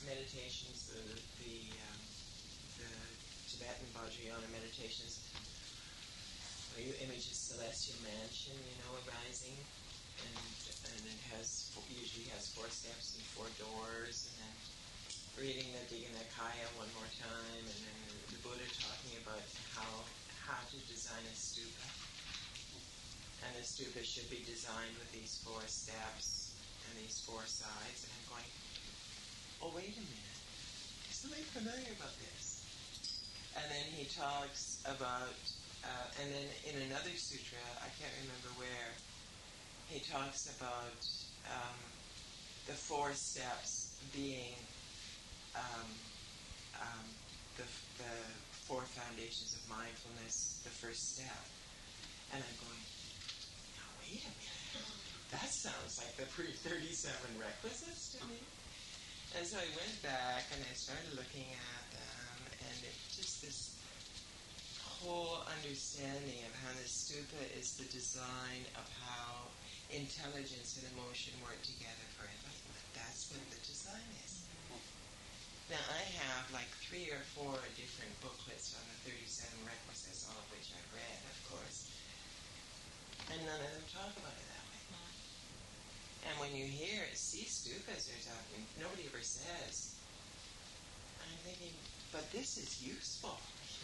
meditations, the Tibetan Vajrayana meditations, where you image a celestial mansion, arising, and it usually has 4 steps and 4 doors, and then reading the Digha Nikaya one more time, and then the Buddha talking about how to design a stupa. And the stupa should be designed with these 4 steps and these 4 sides. And I'm going, oh, wait a minute. There's something familiar about this. And then he talks about, and then in another sutra, I can't remember where, he talks about the 4 steps being the 4 foundations of mindfulness, the first step. And I'm going, now wait a minute, that sounds like the pre-37 requisites to me. And so I went back and I started looking at them, and it's just this whole understanding of how the stupa is the design of how intelligence and emotion work together for enlightenment. That's what the design is. Now, I have like 3 or 4 different booklets on the 37 requisites, all of which I've read, of course. And none of them talk about it that way. And when you see stupas, nobody ever says. I'm thinking, but this is useful.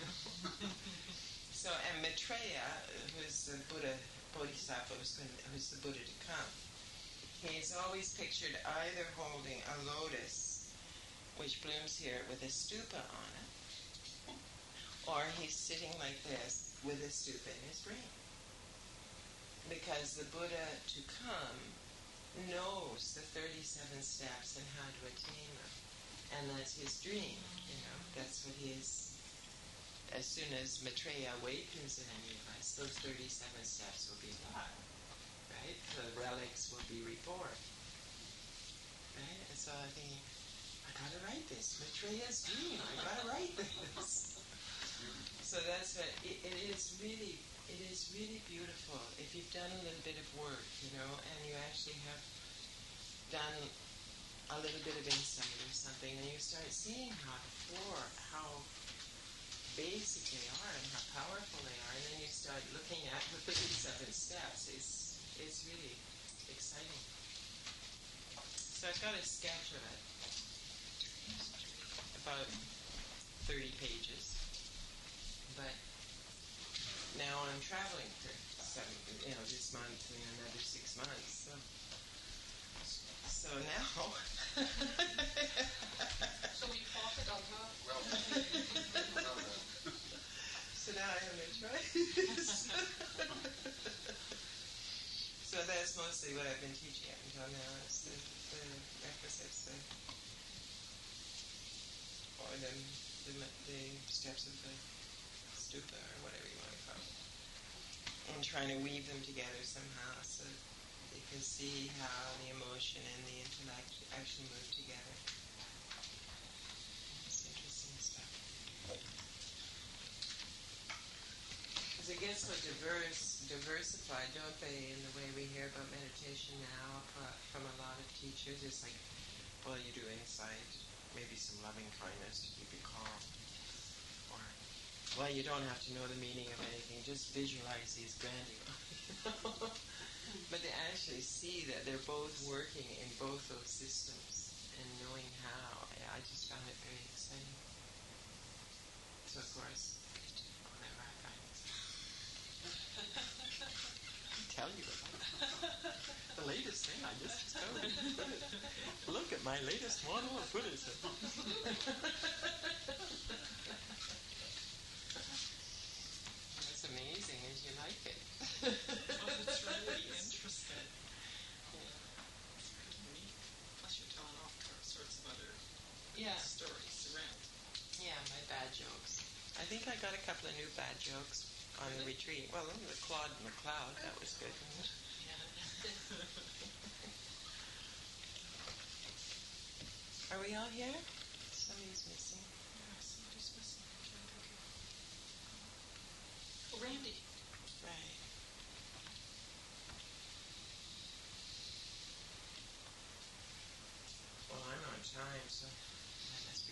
So, and Maitreya, who's the Buddha, Bodhisattva, who's the Buddha to come, he's always pictured either holding a lotus, which blooms here with a stupa on it, or he's sitting like this with a stupa in his brain. Because the Buddha to come knows the 37 steps and how to attain them. And that's his dream, That's what as soon as Maitreya awakens in any of us, those 37 steps will be alive, right? The relics will be reborn. Right? And so I think, I gotta write this. Maitreya's dream. I gotta write this. So that's what it is really beautiful if you've done a little bit of work, and you actually have done a little bit of insight or something, and you start seeing how basic they are and how powerful they are, and then you start looking at the 37 steps. It's really exciting. So I've got a sketch of it. About 30 pages, but now I'm traveling for this month and another 6 months. So now. So we profit on top. Well, So now I have no choice. So that's mostly what I've been teaching up until now. It's the requisites. Or the steps of the stupa, or whatever you want to call it, and trying to weave them together somehow so you can see how the emotion and the intellect actually move together. It's interesting stuff. Because it gets so diversified, don't they, in the way we hear about meditation now from a lot of teachers. It's like, well, you do insight, maybe some loving kindness to keep you calm. Or, well, you don't have to know the meaning of anything, just visualize these grandiose. But to actually see that they're both working in both those systems and knowing how, I just found it very exciting. So, of course, whatever I find. Tell you about the latest thing I just discovered. Look at my latest model of Buddhism. That's amazing, and you like it. It's really interesting. Yeah. It's pretty neat. Plus you're telling all sorts of other stories around. Yeah, my bad jokes. I think I got a couple of new bad jokes on the retreat. Well, the Claude and the Cloud, that was good. Are we all here? Somebody's missing. Yeah, somebody's missing. Oh, Randy. Right. Well, I'm on time, so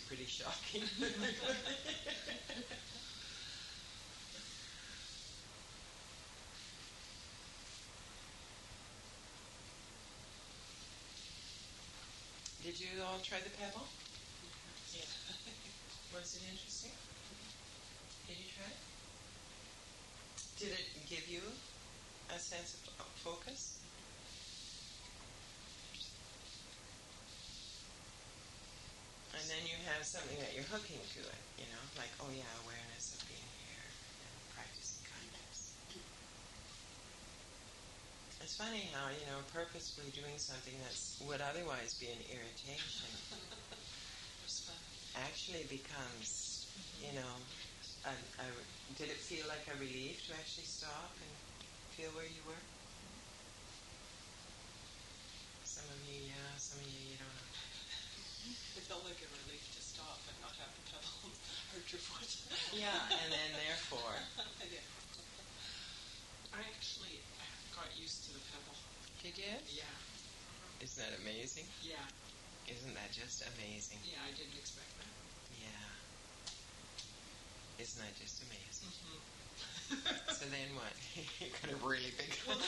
pretty shocking. Did you all try the pebble? Yeah. Was it interesting? Did you try it? Did it give you a sense of focus? And then you have something that you're hooking to it, like, oh yeah, awareness of being here, practicing kindness. It's funny how, purposefully doing something that would otherwise be an irritation actually becomes, did it feel like a relief to actually stop and feel where you were? Some of you, yeah, some of you don't know. It felt like a relief to stop and not have the pebble hurt your foot. Yeah, and then therefore. Yeah. I actually got used to the pebble. Did you? Yeah. Isn't that amazing? Yeah. Isn't that just amazing? Yeah, I didn't expect that. Yeah. Isn't that just amazing? Mm-hmm. So then what? You got a really big one.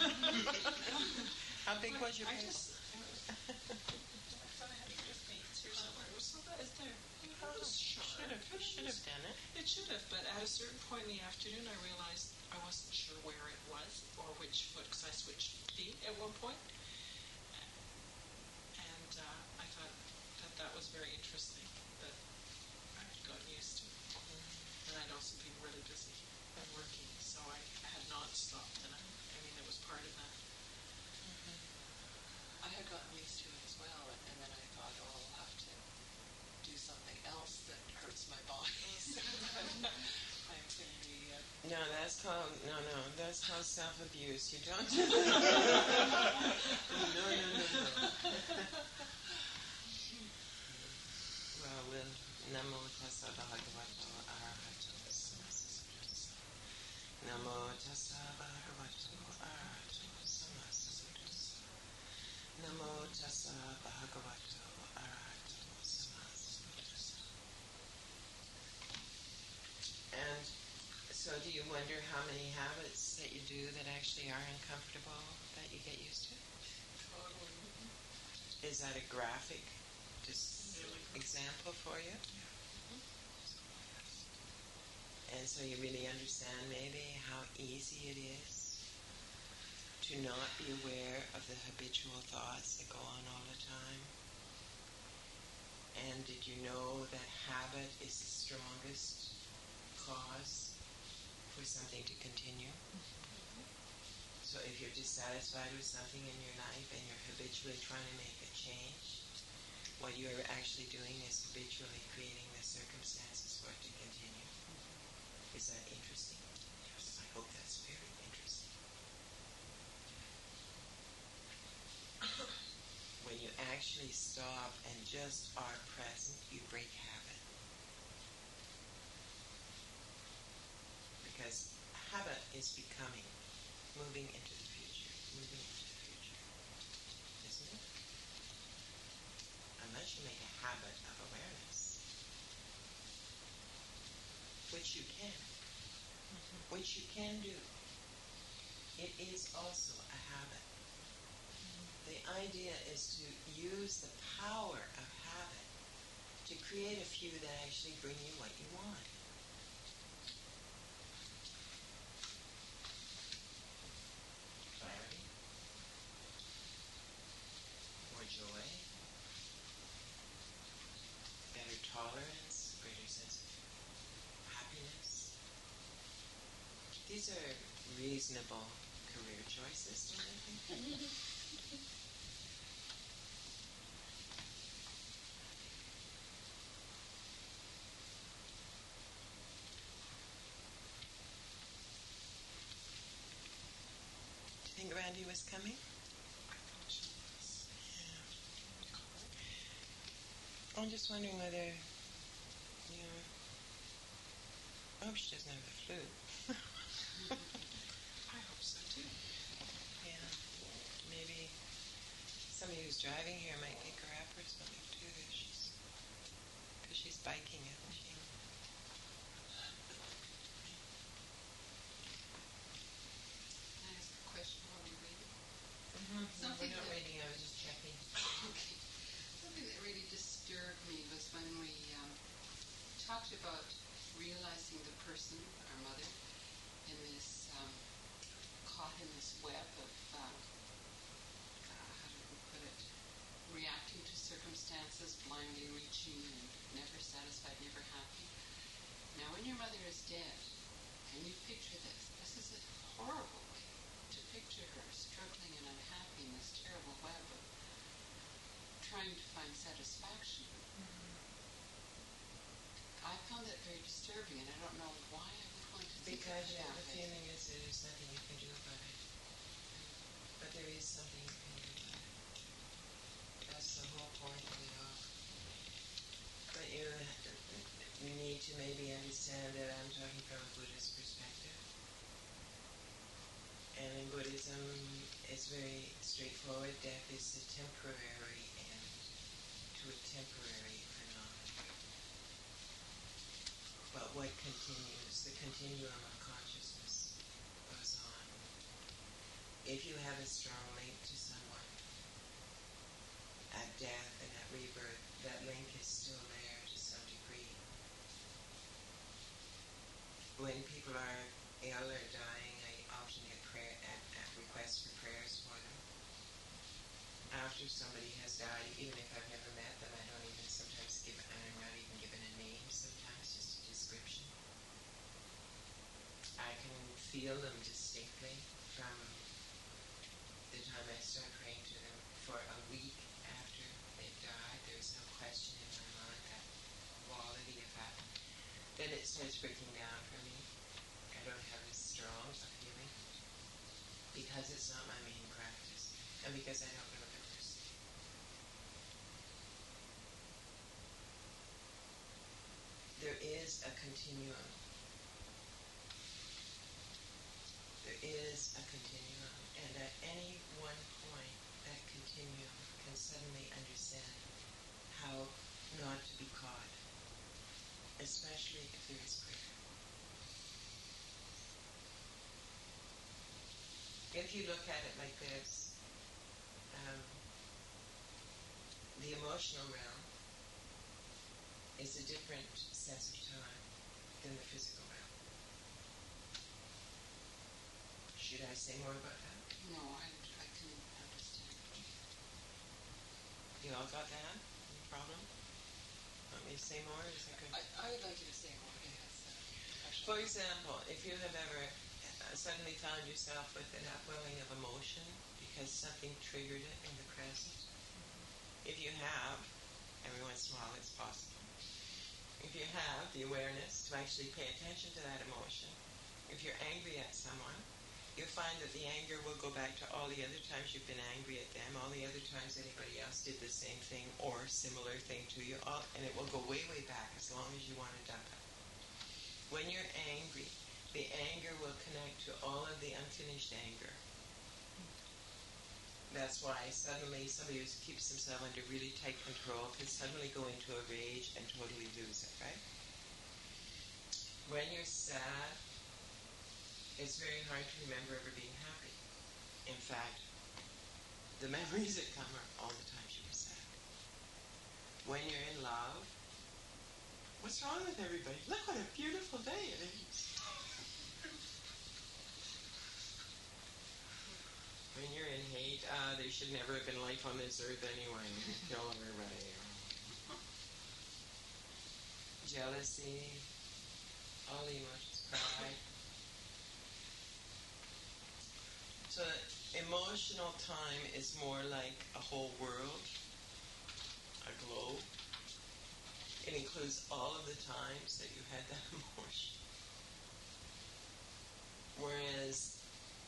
How big was your pebble? I thought I had it with me. It's here somewhere. It was so bad. It's there. It was sharp. Should have done it. It should have, but at a certain point in the afternoon, I realized I wasn't sure where it was or which foot, because I switched feet at one point. And I thought that was very interesting, that I had gotten used to it. And I'd also been really busy and working, so I had not stopped, and it was part of that. I had gotten used to it as well, and then I thought, I'll have to do something else that hurts my body. So I'm going to be... No, that's called self-abuse. You don't. No. Well, Namo Tassa Bhagavato Arahato Sammasambuddhassa. Namo Tassa Bhagavato Arahato Sammasambuddhassa. Namo Tassa Bhagavato Arahato Sammasambuddhassa. And so do you wonder how many habits that you do that actually are uncomfortable that you get used to? Totally. Is that a graphic example for you? And so you really understand maybe how easy it is to not be aware of the habitual thoughts that go on all the time. And did you know that habit is the strongest cause for something to continue? So if you're dissatisfied with something in your life and you're habitually trying to make a change, what you're actually doing is habitually creating the circumstances for it to continue. Is that interesting? Yes. I hope that's very interesting. When you actually stop and just are present, you break habit. Because habit is becoming, moving into the future, isn't it? Unless you make a habit of awareness, which you can do. It is also a habit. The idea is to use the power of habit to create a few that actually bring you what you want. Clarity, more joy, better tolerance, greater sense of happiness. These are reasonable career choices, don't you think? Do you think Randy was coming? I'm just wondering whether, I hope she doesn't have the flu. I hope so too. Yeah, maybe somebody who's driving here might pick her up or something too, because she successes, blindly reaching and never satisfied, never happy. Now when your mother is dead, and you picture this is a horrible way to picture her struggling and unhappy in this terrible web of trying to find satisfaction. I found that very disturbing, and I don't know why I would want to think Because about the it. feeling is that there's nothing you can do about it. But there is something you can do about it. That's the whole point of it all. But you need to maybe understand that I'm talking from a Buddhist perspective. And in Buddhism, it's very straightforward. Death is a temporary end to a temporary phenomenon. But what continues? The continuum of consciousness goes on. If you have a strong link to someone at death and at rebirth, that link is still there to some degree. When people are ill or dying, I often get requests for prayers for them. After somebody has died, even if I've never met them, I don't even sometimes give, and I'm not even given a name, sometimes just a description. I can feel them distinctly from the time I start praying to them. For a week after they've died, there's no question in my mind that quality of that. Then it starts breaking down for me. I don't have as strong a feeling because it's not my main practice and because I don't know the person. There is a continuum. There is a continuum, and at any one point, that continuum can suddenly understand how not to be caught, especially if there is prayer. If you look at it like this, the emotional realm is a different sense of time than the physical realm. Should I say more about that? No, I can understand. You all got that? No problem? Want me to say more? Is that good? I would like you to say more. Yes. For example, if you have ever suddenly found yourself with an upwelling of emotion because something triggered it in the present, if you have, every once in a while it's possible, if you have the awareness to actually pay attention to that emotion, if you're angry at someone, you'll find that the anger will go back to all the other times you've been angry at them, all the other times anybody else did the same thing or similar thing to you, and it will go way, way back as long as you want to dump it. When you're angry, the anger will connect to all of the unfinished anger. That's why suddenly somebody who keeps himself under really tight control can suddenly go into a rage and totally lose it, right? When you're sad, it's very hard to remember ever being happy. In fact, the memories that come are all the times you were sad. When you're in love, what's wrong with everybody? Look what a beautiful day it is. When you're in hate, there should never have been life on this earth anyway. Kill everybody. Jealousy, all the emotions, pride. So emotional time is more like a whole world, a globe. It includes all of the times that you had that emotion. Whereas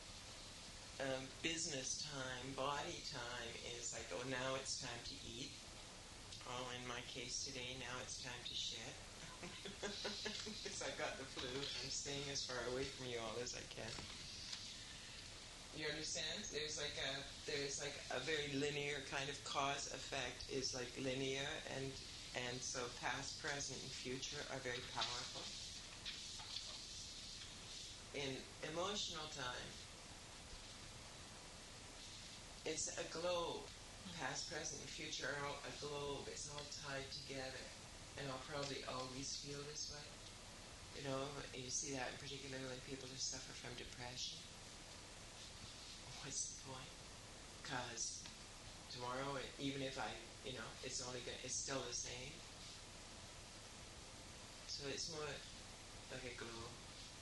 business time, body time is like, oh, now it's time to eat. Oh, in my case today, now it's time to shit. Because I've got the flu. I'm staying as far away from you all as I can. You understand? There's like a very linear kind of cause effect is like linear, and so past, present, and future are very powerful. In emotional time, it's a globe. Past, present, and future are all a globe. It's all tied together, and I'll probably always feel this way. You know, you see that in particular when people who suffer from depression. What's the point? Because tomorrow, even if I, it's it's still the same. So it's more like a glow.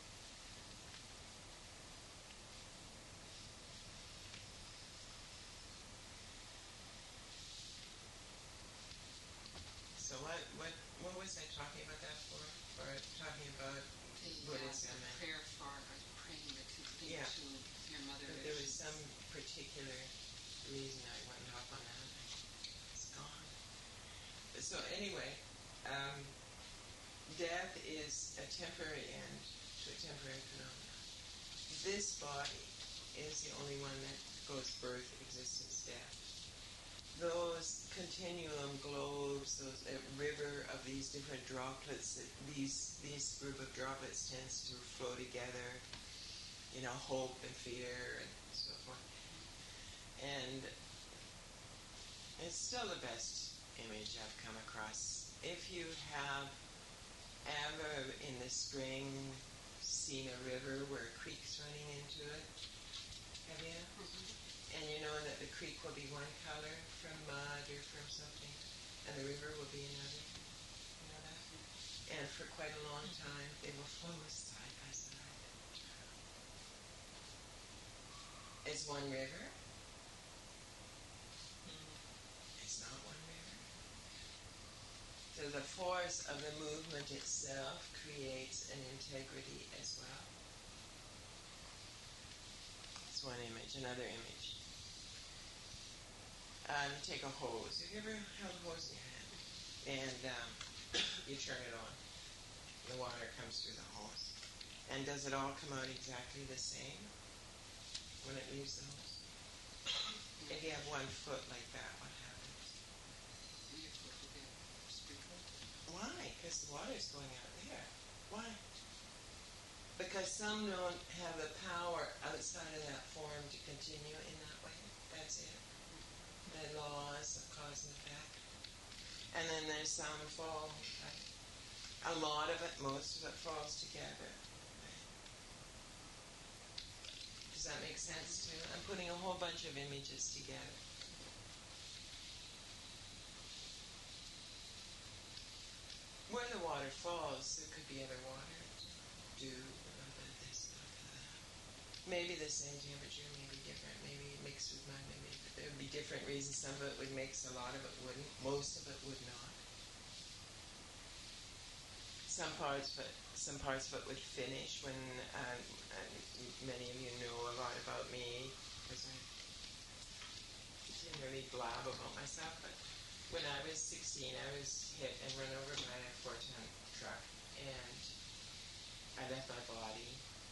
So what was I talking about that for? For talking about Buddhism the and prayer for praying the complete Yeah. to your mother. But there was some particular reason I went off on that. It's gone. So anyway, death is a temporary end to a temporary phenomenon. This body is the only one that goes birth, existence, death. Those continuum globes, those river of these different droplets, these group of droplets tends to flow together, hope and fear and so forth. And it's still the best image I've come across. If you have ever in the spring seen a river where a creek's running into it, have you? Mm-hmm. And you know that the creek will be one color from mud or from something, and the river will be another. You know that? And for quite a long time, they will flow side by side. It's one river. It's not one river. So the force of the movement itself creates an integrity as well. It's one image. Another image. Take a hose. Have you ever held a hose in your hand? And you turn it on. The water comes through the hose. And does it all come out exactly the same when it leaves the hose? If you have one foot like that, what happens? Your foot will get sprinkled. Why? Because the water is going out there. Why? Because some don't have the power outside of that form to continue in that way. That's it. The laws of cause and effect. And then there's some fall. Right? A lot of it, most of it falls together. Right? Does that make sense too? I'm putting a whole bunch of images together. Where the water falls, there could be other water. Dew, a little bit of this, a little bit of that. Maybe the same temperature, maybe different, maybe mixed with mud, maybe. But there would be different reasons. Some of it would mix, a lot of it wouldn't. Most of it would not. Some parts of it would finish when, and many of you know a lot about me, because I didn't really blab about myself, but when I was 16, I was hit and run over by a 4-ton truck, and I left my body,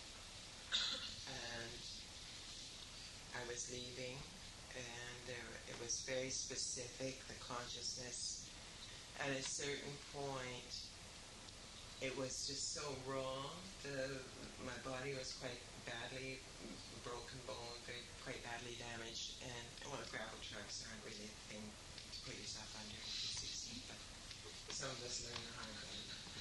and I was leaving, and it was very specific, the consciousness. At a certain point, it was just so wrong. My body was quite badly broken bone, quite badly damaged, and gravel trucks aren't really a thing to put yourself under if you're 16, but some of us learn the hard way.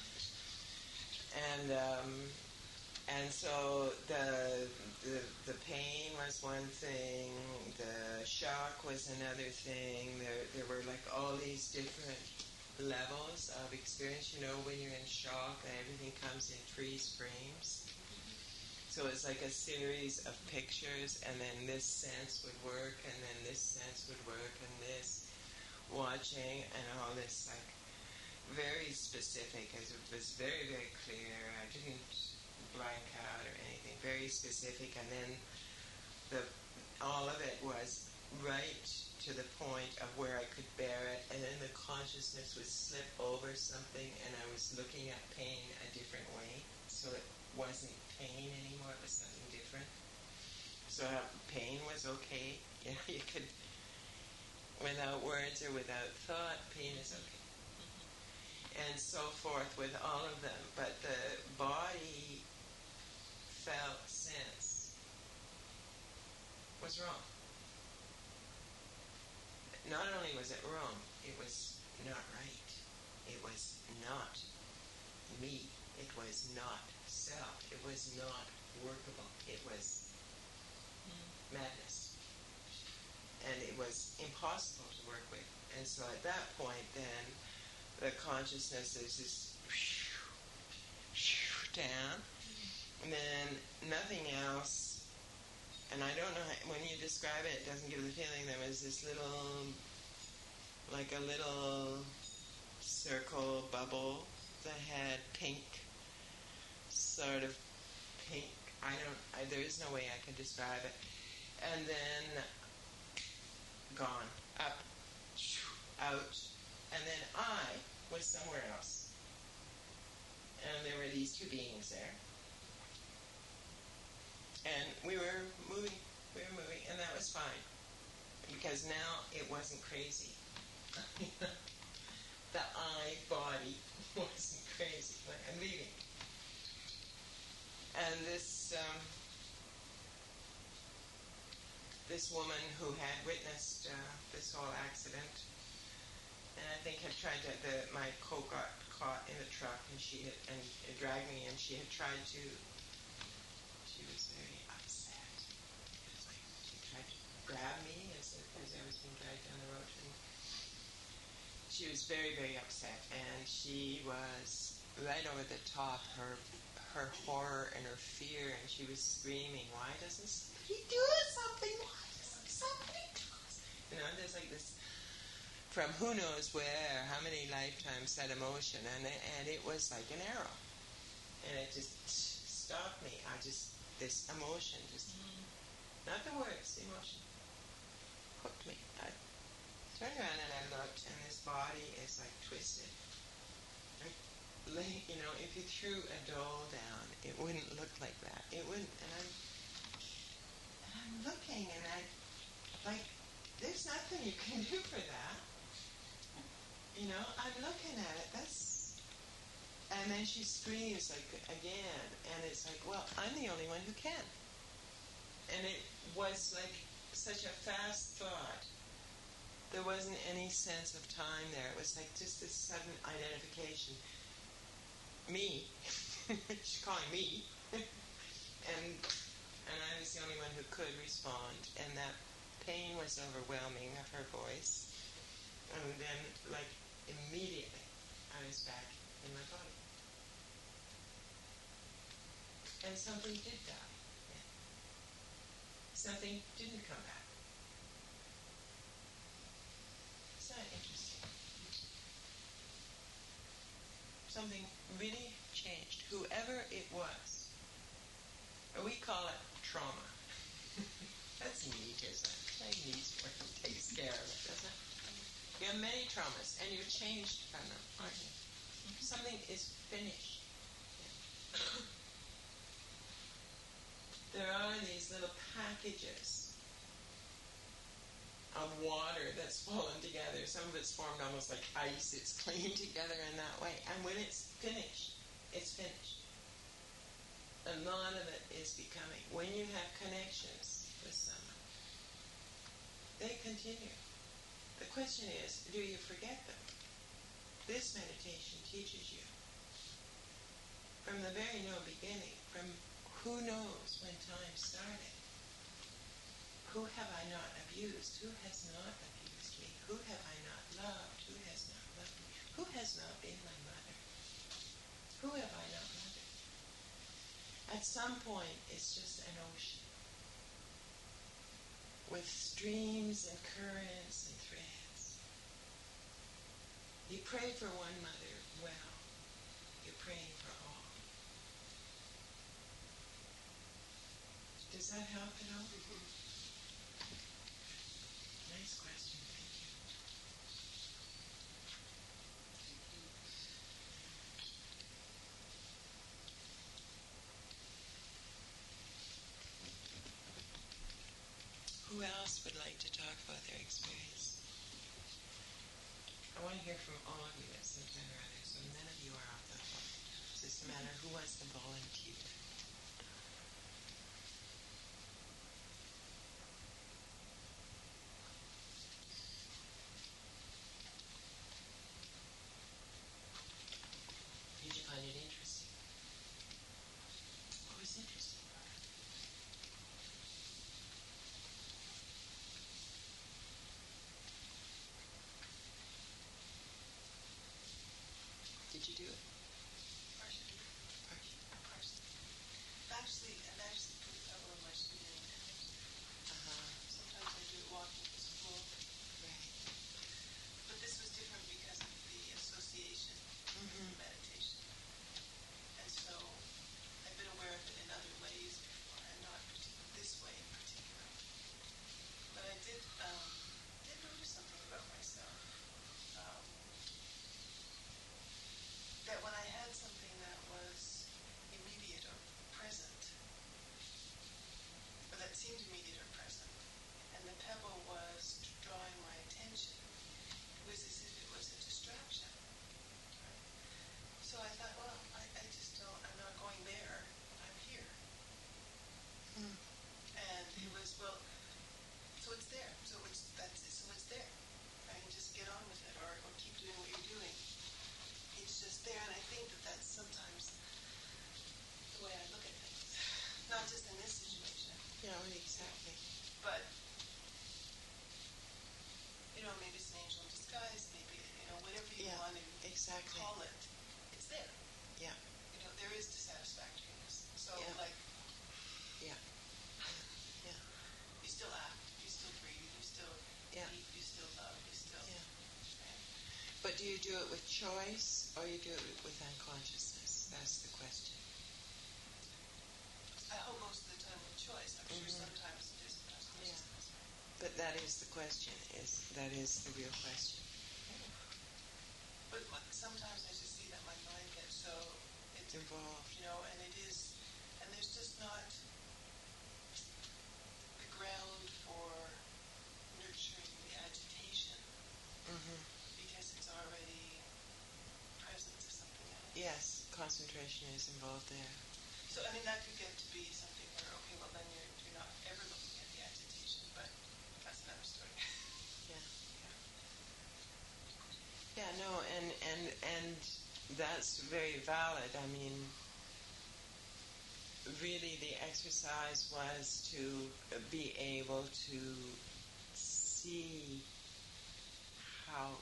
And so the pain was one thing, the shock was another thing. There were like all these different levels of experience. When you're in shock and everything comes in freeze frames. So it's like a series of pictures, and then this sense would work, and then this sense would work, and this watching, and all this like very specific, as it was very, very clear. I didn't blank out or anything. Very specific, and then all of it was right to the point of where I could bear it, and then the consciousness would slip over something, and I was looking at pain a different way, so it wasn't pain anymore, it was something different. So pain was okay. You could, without words or without thought, pain is okay. And so forth with all of them. But the body felt sense was wrong. Not only was it wrong, it was not right. It was not me. It was not self. It was not workable. It was madness. and it was impossible to work with. And so at that point, then the consciousness is just down, and then nothing else. And I don't know how, when you describe it, it doesn't give the feeling. There was this little, like a little circle bubble that had pink, sort of pink. There is no way I can describe it. And then gone, up, out, and then I was somewhere else. And there were these two beings there. And we were moving, and that was fine. Because now it wasn't crazy. The I body wasn't crazy. Like, I'm leaving. And this woman who had witnessed this whole accident, and I think had tried to, my coat got caught in the truck, and it dragged me, and she had tried to. She was very upset. It was like she tried to grab me as I was being dragged down the road, and she was very, very upset, and she was right over the top. Her horror and her fear, and she was screaming, "Why doesn't somebody do something? Why doesn't somebody do this?" You know, there's like this from who knows where, how many lifetimes, that emotion, and it was like an arrow, and it just stopped me. This emotion, not the words, the emotion, hooked me. I turned around and I looked, and this body is like twisted. You know, if you threw a doll down, it wouldn't look like that. It wouldn't. And I'm looking, and there's nothing you can do for that. You know, I'm looking at it. And then she screams like again, and it's like, well, I'm the only one who can. And it was like such a fast thought. There wasn't any sense of time there. It was like just this sudden identification. Me. She's calling me. and I was the only one who could respond. And that pain was overwhelming of her voice. And then, like, immediately, I was back in my body. And something did die. Something didn't come back. Isn't that interesting? Something really changed. Whoever it was. We call it trauma. That's neat, isn't it? Very neat word. It takes care of it, doesn't it? You have many traumas, and you're changed from them, aren't you? Something is finished. There are these little packages of water that's fallen together. Some of it's formed almost like ice. It's clinging together in that way. And when it's finished, it's finished. A lot of it is becoming. When you have connections with someone, they continue. The question is, do you forget them? This meditation teaches you from the very beginning, from who knows when time started. Who have I not abused? Who has not abused me? Who have I not loved? Who has not loved me? Who has not been my mother? Who have I not mothered? At some point, it's just an ocean with streams and currents and threads. You pray for one mother, well, you're praying for all. Does that help at all? Nice question, thank you. Who else would like to talk about their experience? I want to hear from all of you at some time or other, so none of you are off the hook. It's just a matter of who wants to volunteer. Did you find it interesting? What was interesting about it? you do it? Partially. Partially. Partially. Actually, and actually put a pebble in my shoe during tennis. Sometimes I do it walking to school. Right. But this was different because of the association with the meditation. And so I've been aware of it in other ways before, and not this way in particular. But I did notice something about myself. That when I had something that was immediate or present, or that seemed immediate or present, and the pebble was drawing my attention, it was as if it was a distraction. Right? So I thought, well, I just don't, I'm not going there, I'm here. And it was, well, so it's there, so it's there. I can just get on with it, or keep doing what you're doing. It's just there, and I think that that's sometimes the way I look at things. Not just in this situation. Yeah, exactly. But, maybe it's an angel in disguise, maybe, whatever you want to exactly. call it, it's there. Yeah. There is dissatisfactoriness. So, yeah. you still act, you still breathe, you still eat, you still love, you still... Yeah. Right? But do you do it with choice, or you do it with unconsciousness? That's the question. I hope most of the time with choice. I'm sure sometimes it is with unconsciousness. Right? But that is the question. That is the real question. But sometimes I just see that my mind gets so... It's involved. And it is... And there's just not the ground for nurturing the agitation because it's already present to something else. Yes, concentration is involved there. So, that could get to be something where, okay, well, then you're not ever looking at the agitation, but that's another story. Yeah, no, and that's very valid. Really the exercise was to be able to see how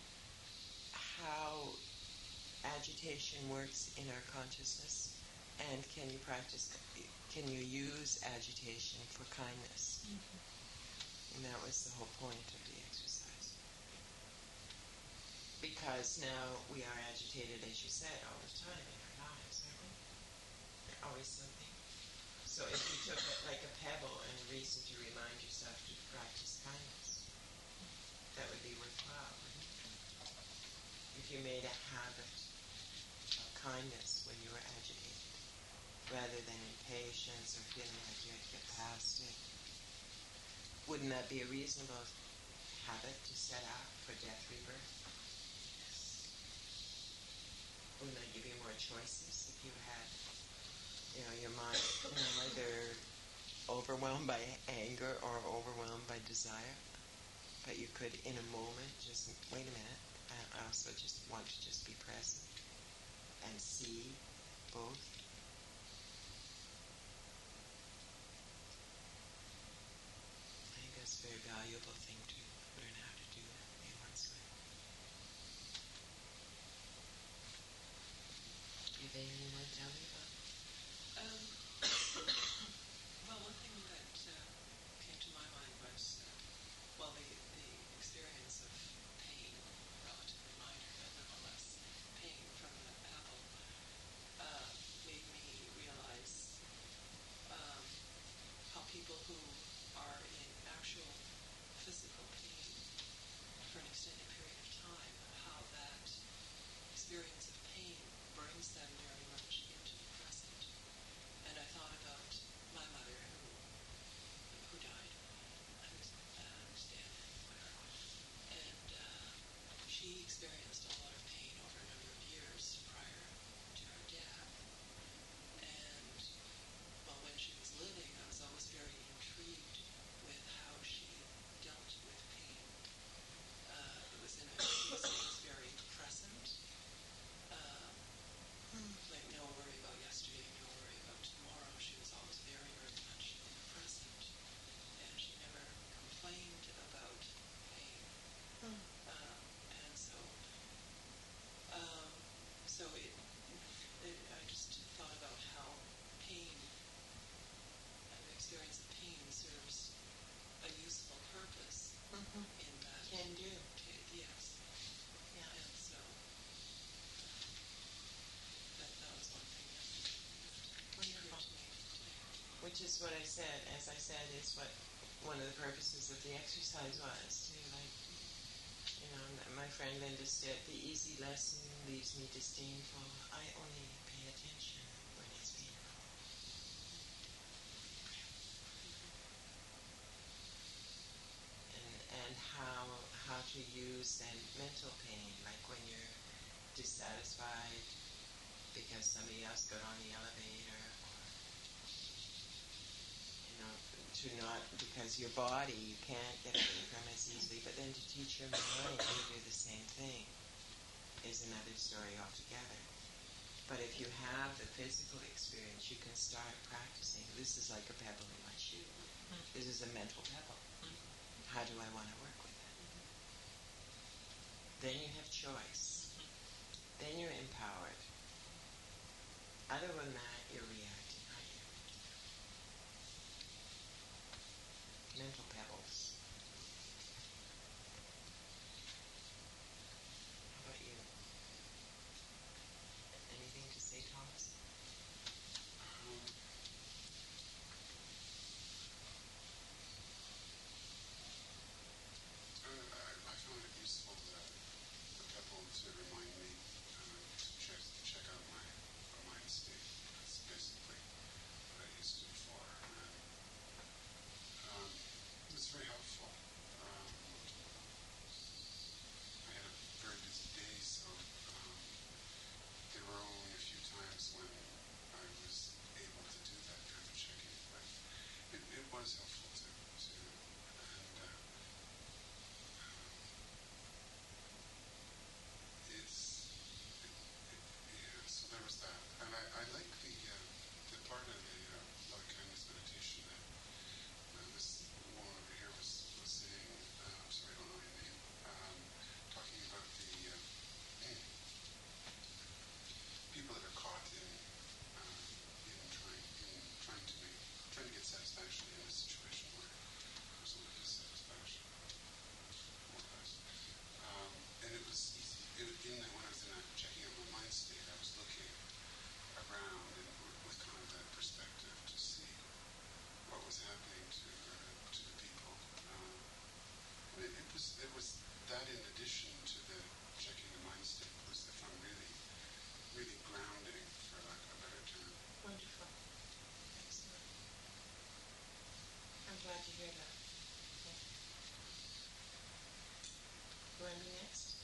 agitation works in our consciousness, and can you use agitation for kindness? And that was the whole point of the exercise. Because now we are agitated, as you said, all the time in our lives, aren't we? There's always something. So if you took it like a pebble and a reason to remind yourself to practice kindness, that would be worthwhile, wouldn't it? If you made a habit of kindness when you were agitated, rather than impatience or feeling like you had to get past it, wouldn't that be a reasonable habit to set out for death rebirth? Wouldn't that give you more choices if you had, your mind either overwhelmed by anger or overwhelmed by desire? But you could, in a moment, just, wait a minute, I also just want to just be present and see both. I think that's a very valuable thing to learn how to do in one's life. Do you have anything you want to tell me about? Well, one thing that came to my mind was, the experience of pain, relatively minor, but nonetheless, pain from the pebble, made is what I said. As I said, is what one of the purposes of the exercise was to, like, you know, my friend Linda said, the easy lesson leaves me disdainful. I only pay attention when it's painful. And how to use then mental pain, like when you're dissatisfied because somebody else got on the elevator, or you know, to not, because your body you can't get away from as easily, but then to teach your mind to do the same thing is another story altogether. But if you have the physical experience, you can start practicing. This is like a pebble in my shoe. This is a mental pebble. How do I want to work with it? Then you have choice. Then you're empowered. Other than that, you're reacting, aren't you? Mental pebbles. How about you? Anything to say, Thomas? I found it useful, the pebble, to remind me to check out my mind state. That's basically what I used it for. And it was very helpful. I had a very busy day, so there were only a few times when I was able to do that kind of checking, but it was helpful to and yeah, so there was that. And I like the part of the loving kindness meditation that this woman over here was saying, I'm sorry, I don't know your name, talking about the people that are caught in trying to get satisfaction in a situation where there's no dissatisfaction, more or less. And it was easy. When I was in that checking out my mind state, I was looking around and with kind of that perspective to see what was happening to the people. It was that, in addition to the checking the mind state, was, I found, really, really grounding, for lack of a better term. Wonderful. Excellent. I'm glad to hear that. Okay. Who am I next?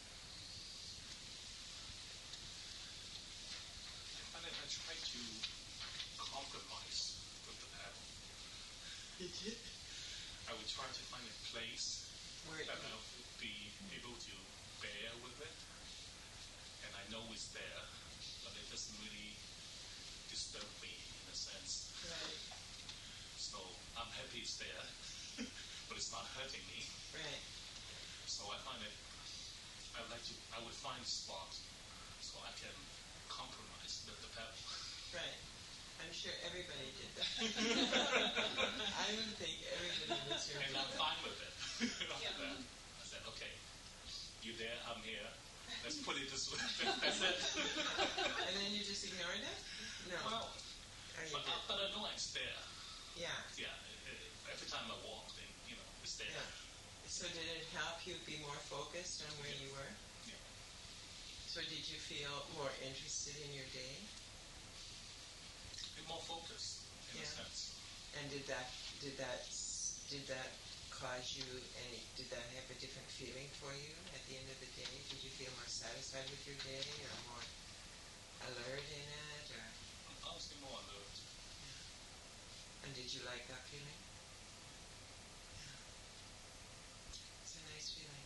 I find that I try to compromise with the pebble. Did you? I would try to find a place Where that I would be able to bear with it, and I know it's there, but it doesn't really disturb me in a sense. Right. So I'm happy it's there, but it's not hurting me. Right. So I find it, I would find a spot so I can compromise with the pebble. Right. I'm sure everybody did that. I would think everybody was here. And I'm fine with it. After that, I said, okay, you there, I'm here. Let's put it this way. That's it. And then you just ignored it? No. Well, Or you did? but I know it's there. Yeah. Yeah, every time I walk, then, it's there. Yeah. So did it help you be more focused on where you were? Yeah. So did you feel more interested in your day? Be more focused, in a sense. And did that cause you any? Did that have a different feeling for you at the end of the day? Did you feel more satisfied with your day, or more alert in it, or? I'm honestly more alert. And did you like that feeling? Yeah. It's a nice feeling.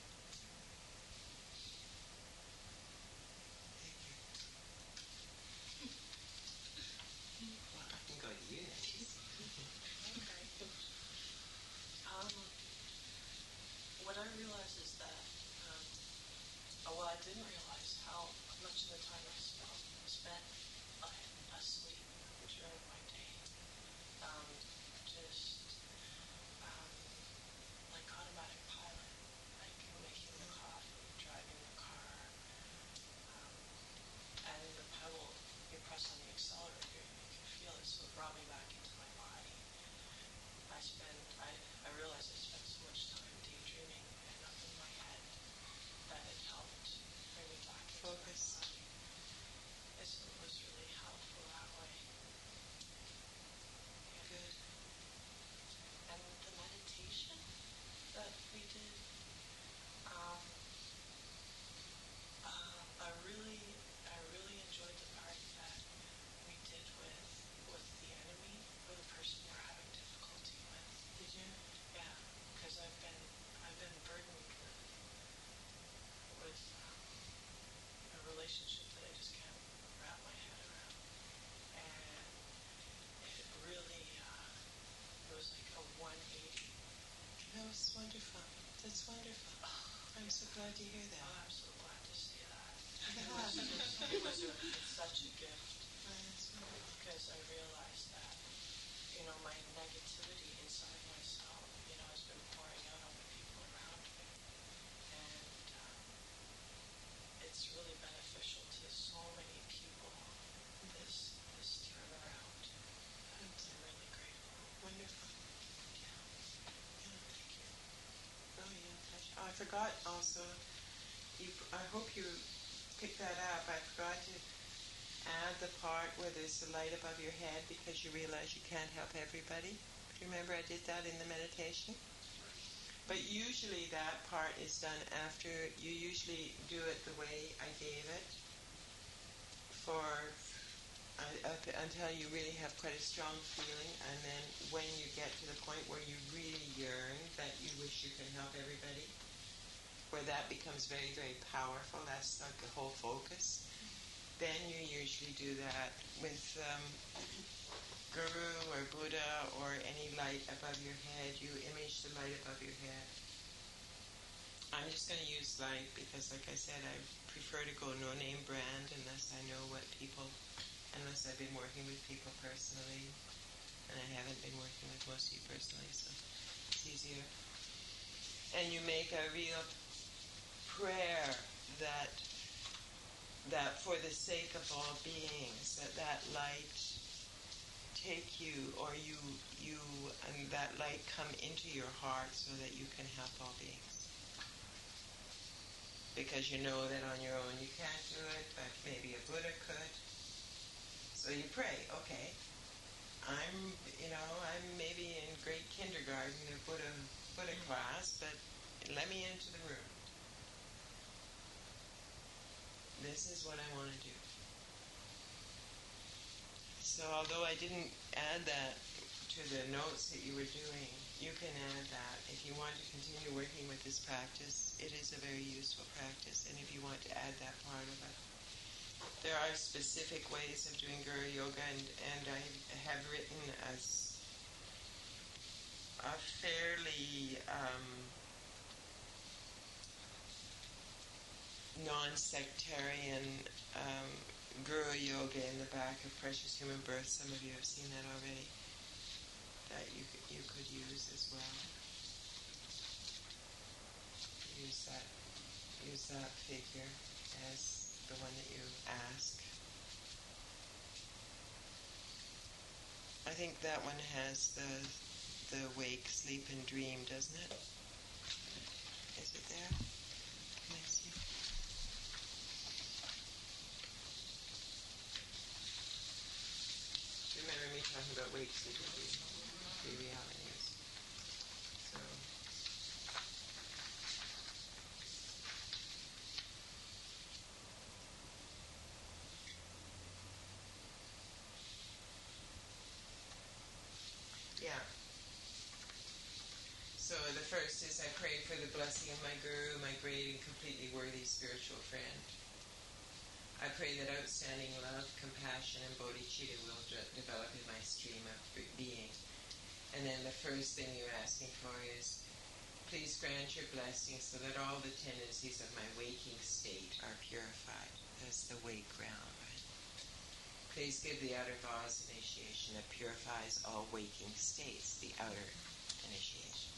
Thank you. Well, I can go to you next. Okay. What I realized is that, I didn't realize how much of the time I spent asleep during my day. Just glad to hear that. Oh, I'm so glad to see that. It's such a gift because I realized that, my negativity inside myself, has been pouring out on the people around me. And it's really beneficial to so many people, this turnaround. I'm really grateful. Wonderful. Yeah. Thank you. Oh, yeah, pleasure. Oh, I forgot also, I hope you picked that up. I forgot to add the part where there's the light above your head because you realize you can't help everybody. Do you remember I did that in the meditation? But usually that part is done after, you usually do it the way I gave it until you really have quite a strong feeling, and then when you get to the point where you really yearn that you wish you could help everybody, where that becomes very, very powerful, that's like the whole focus. Then you usually do that with Guru or Buddha or any light above your head. You image the light above your head. I'm just going to use light because, like I said, I prefer to go no-name brand unless I've been working with people personally. And I haven't been working with most of you personally, so it's easier. And you make a real prayer that for the sake of all beings, that light take you, or you and that light come into your heart so that you can help all beings. Because you know that on your own you can't do it, but maybe a Buddha could. So you pray, okay, I'm maybe in grade kindergarten or Buddha class, but let me into the room. This is what I want to do. So although I didn't add that to the notes that you were doing, you can add that. If you want to continue working with this practice, it is a very useful practice. And if you want to add that part of it. There are specific ways of doing Guru Yoga, and I have written a fairly non-sectarian Guru Yoga in the back of Precious Human Birth. Some of you have seen that already. That you could use as well. Use that figure as the one that you ask. I think that one has the wake, sleep, and dream, doesn't it? Is it there? Can I see? Remember me talking about wake, sleep, and dream? Three realities. So. Yeah. So the first is I pray for the blessing of my Guru, my great and completely worthy spiritual friend. I pray that outstanding love, compassion, and bodhicitta will develop in my stream of being. And then the first thing you're asking for is, please grant your blessing so that all the tendencies of my waking state are purified. That's the wake ground, right? Please give the outer vase initiation that purifies all waking states, the outer initiation.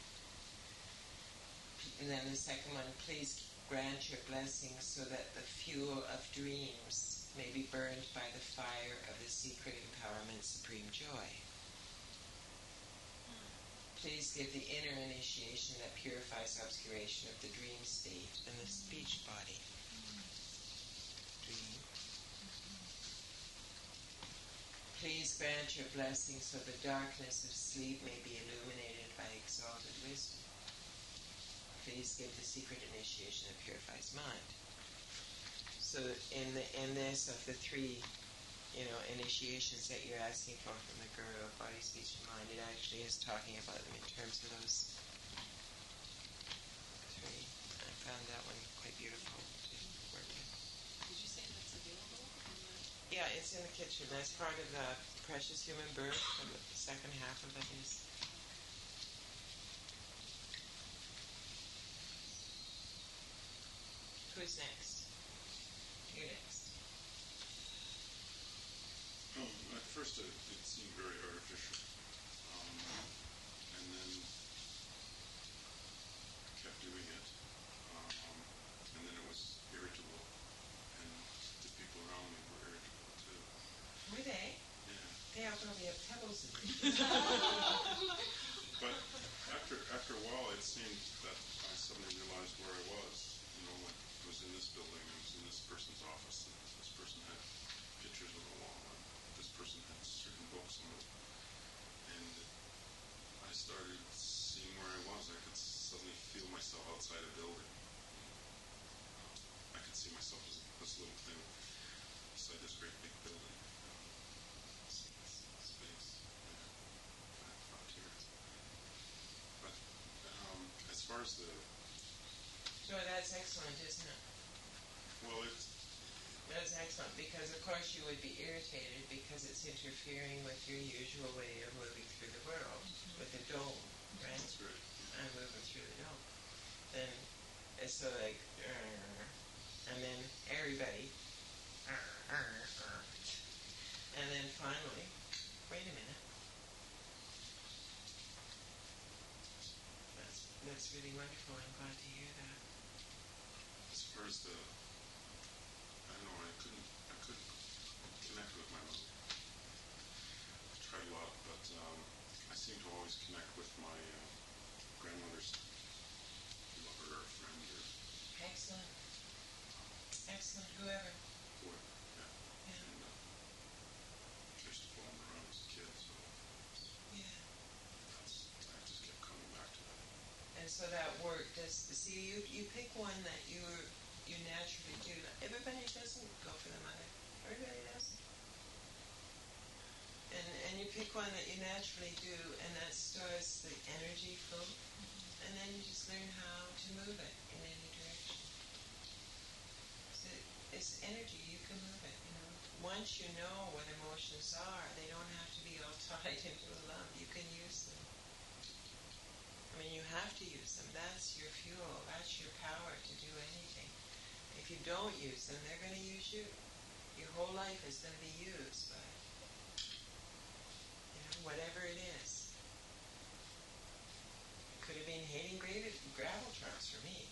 And then the second one, please grant your blessing so that the fuel of dreams may be burned by the fire of the secret empowerment supreme joy. Please give the inner initiation that purifies obscuration of the dream state and the speech body. Dream. Please grant your blessing so the darkness of sleep may be illuminated by exalted wisdom. Please give the secret initiation that purifies mind. So in this of the three, initiations that you're asking for from the Guru of body, speech, and mind, it actually is talking about them in terms of those three. I found that one quite beautiful to work with. Did you say that's available? Yeah, it's in the kitchen. That's part of the Precious Human Birth. The second half of it is. first it seemed very artificial. And then I kept doing it. And then it was irritable. And the people around me were irritable too. Were they? Yeah. They all probably have pebbles in them. But after a while, it seemed that I suddenly realized where I was. You know, like I was in this building, I was in this person's office, and this person had pictures on the wall, and this person had certain books on it. And I started seeing where I was. I could suddenly feel myself outside a building. I could see myself as this little thing beside this great big building. Space, frontiers. But as far as the So that's excellent, isn't it? well, it's That's excellent because, of course, you would be irritated because it's interfering with your usual way of moving through the world with the dome, right? that's right. I'm moving through the dome. Then it's so like, and then everybody, and then finally, wait a minute. That's really wonderful. I'm glad to hear that. As far as the I don't know, I couldn't connect with my mother. I tried a lot, but I seem to always connect with my grandmother's lover or friend or Excellent. Excellent. Whoever. whoever. Yeah. Yeah. And I used to follow them around as a kid, so Yeah. I just kept coming back to that. And so that work does. See, you pick one that you naturally do. Everybody doesn't go for the mother. Everybody doesn't. And you pick one that you naturally do, and that stores the energy flow, and then you just learn how to move it in any direction. So it's energy. You can move it. You know. Once you know what emotions are, they don't have to be all tied into a lump. You can use them. I mean, you have to use them. That's your fuel. That's your power to do anything. If you don't use them, they're going to use you. Your whole life is going to be used by, whatever it is. It could have been hating gravel trucks for me.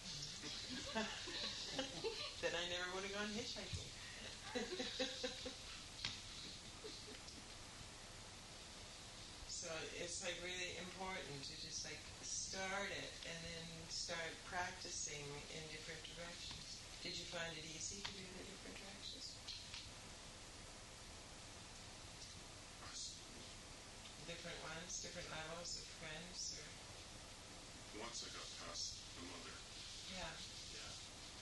Then I never would have gone hitchhiking. So it's like really important to just like start it and then start practicing in different directions. Did you find it easy to do the different directions? Different ones, different levels of friends, or Once I got past the mother, yeah. yeah.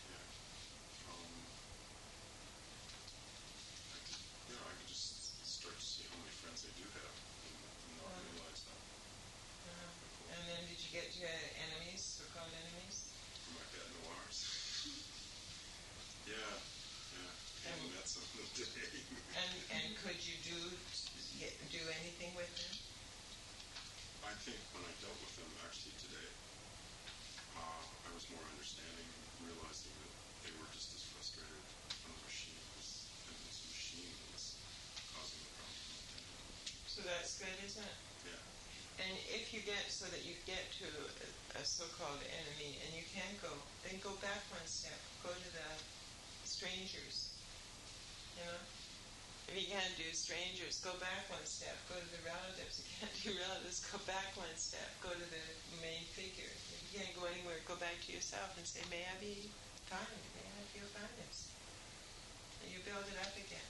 I could just start to see how many friends I do have and not realize that. And then did you get to enemies, so-called enemies? My bad noirs. Yeah. I met some of them today. And could you do anything with them? I think when I dealt with them actually today, I was more understanding and realizing that they were just as frustrated on the machine and this machine was causing the problem. So that's good, isn't it? Yeah. And if you get so that you get to a so-called enemy and you can't go, then go back one step. Go to the strangers. You know? If you can't do strangers, go back one step. Go to the relatives. If you can't do relatives, go back one step. Go to the main figure. If you can't go anywhere, go back to yourself and say, may I be kind? May I feel kindness? And you build it up again.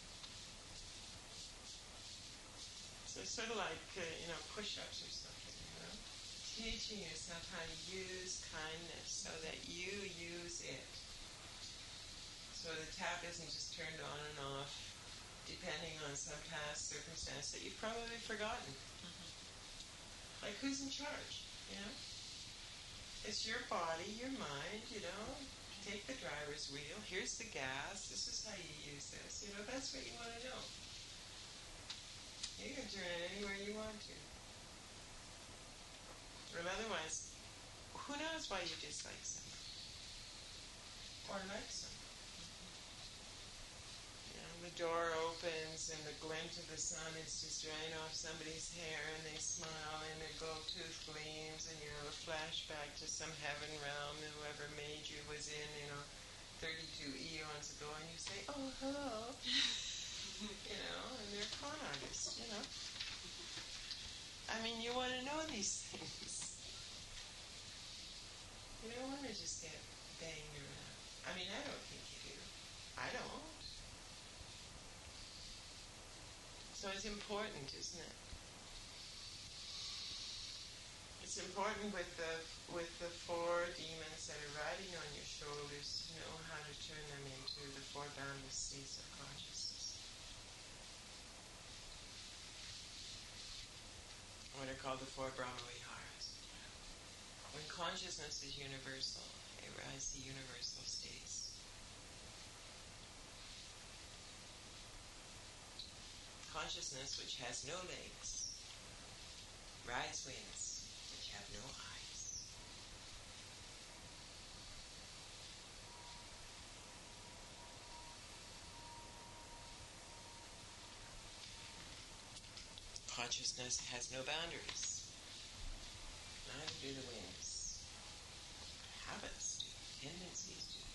So it's sort of like, push-ups or something, Teaching yourself how to use kindness so that you use it. So the tap isn't just turned on and off depending on some past circumstance that you've probably forgotten. Like, who's in charge, It's your body, your mind, Take the driver's wheel. Here's the gas. This is how you use this. That's what you want to know. You can turn it anywhere you want to. Or otherwise, who knows why you dislike someone? Or like someone? The door opens. opens and the glint of the sun is just drying off somebody's hair and they smile and their gold tooth gleams and you have a flashback to some heaven realm that whoever made you was in, 32 eons ago, and you say, oh, hello, and they're con artists. I mean, you want to know these things. You don't want to just get banged around. I mean, I don't think you do. I don't. So it's important, isn't it? It's important with the four demons that are riding on your shoulders to know how to turn them into the four boundless states of consciousness. What are called the four Brahma-viharas. When consciousness is universal, it rises to universal states. Consciousness, which has no legs, rides winds, which have no eyes. Consciousness has no boundaries. Neither do the winds. Habits do. Tendencies do.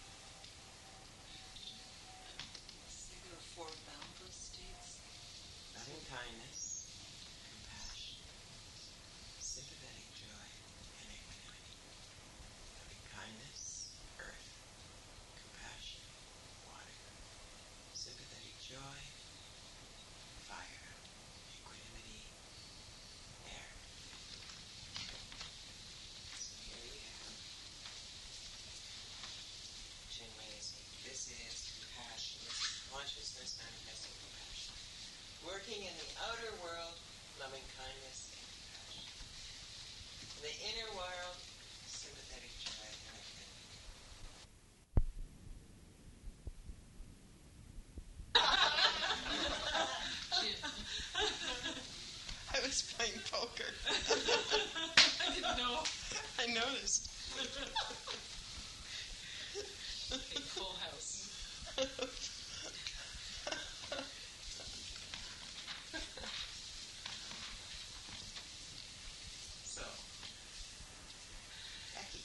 Say there are four boundless states. Loving kindness, compassion, sympathetic joy, and equanimity. Loving kindness, earth, compassion, water, sympathetic joy, fire, equanimity, air. So here we have Chenrezig. This is compassion. This is consciousness manifesting compassion. Working in the outer world, loving kindness and compassion. In the inner world, sympathetic joy and equanimity. I was playing poker. I didn't know. I noticed. A full house. So, Becky.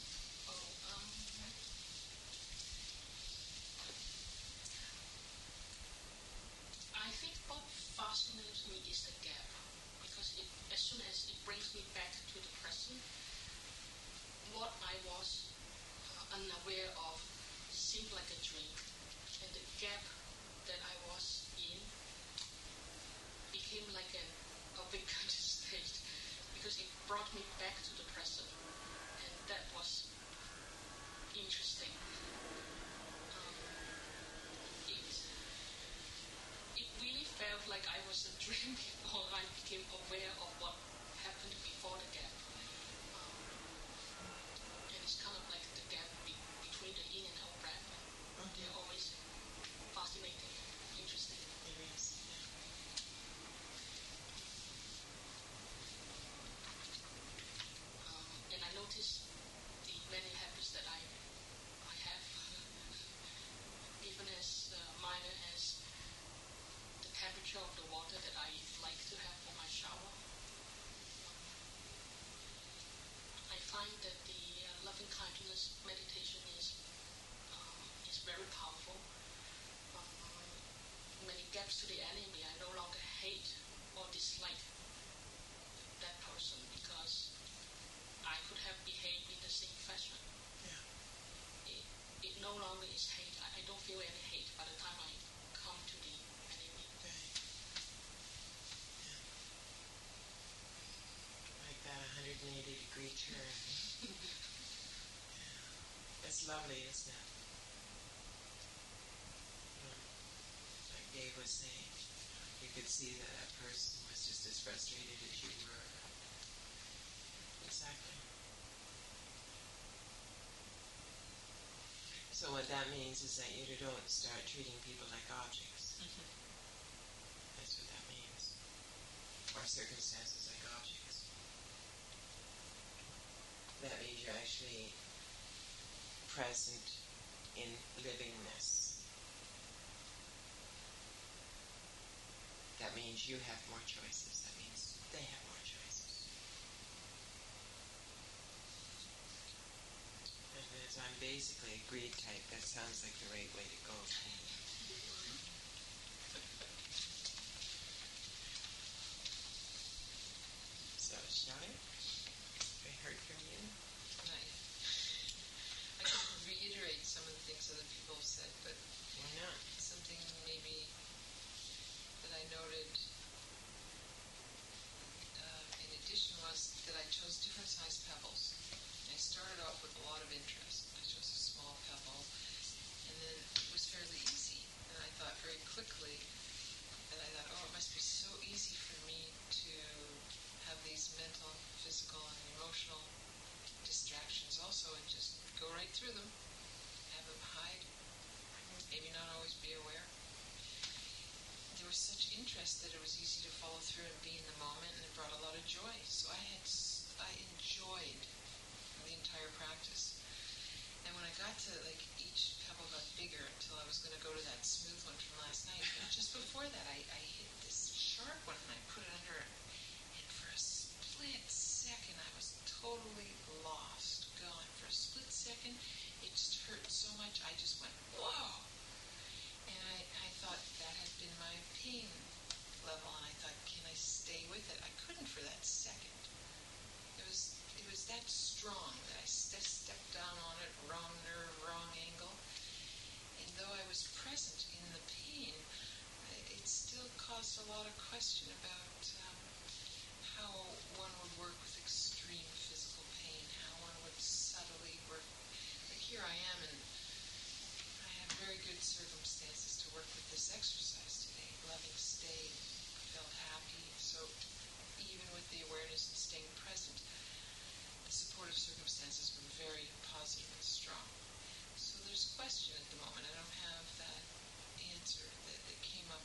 I think what fascinates me is the gap, because as soon as it brings me back to the present, what I was unaware of seemed like a dream, and the gap that I was in became like a vacant state, because it brought me back to the present, and that was interesting. It really felt like I was a dream before I became aware of what happened before the gap. And it's kind of like the gap between the in and out breath. They're always fascinating, interesting. It is, yeah. And I noticed the many habits that I have, even as minor as the temperature of the water that I like to have for my shower. I find that the loving kindness meditation is very powerful. Many gaps to the enemy, I no longer hate or dislike that person, because I could have behaved in the same fashion. Yeah. It no longer is hate. I don't feel any hate by the time I come to the enemy. Right. Yeah. Like that 180-degree turn. Yeah. It's lovely, isn't it? Like Dave was saying, you could see that that person was just as frustrated as you were. Exactly. So what that means is that you don't start treating people like objects. That's what that means. Or circumstances like objects. That means you're actually present in livingness. you have more choices, that means they have more choices. And as I'm basically a greed type, that sounds like the right way to go. So, Shelley, I heard from you. I could reiterate some of the things other people have said, but Why not? something maybe that I noted in addition was that I chose different size pebbles. I started off with a lot of interest. I chose a small pebble, and then it was fairly easy. And I thought very quickly that it must be so easy for me to have these mental, physical, and emotional distractions also, and just go right through them, have them hide, maybe not always be aware. There was such interest that it was easy to follow through and be in the moment, and it brought a lot of joy. So I enjoyed the entire practice. And when I got to, each pebble got bigger until I was going to go to that smooth one from last night. But just before that, I hit this sharp one, and I put it under, and for a split second, I was totally lost, gone. For a split second, it just hurt so much, I just went, whoa! And I thought that had been my pain level, and I thought, can I stay with it? I couldn't for that second. It was that strong that I stepped down on it, wrong nerve, wrong angle. And though I was present in the pain, it still caused a lot of question about how one would work with extreme physical pain, how one would subtly work. Like here I am, and I have very good circumstances to work with this exercise today. Loving stay, felt happy. So even with the awareness and staying present, the supportive circumstances were very positive and strong. So there's question at the moment. I don't have that answer that came up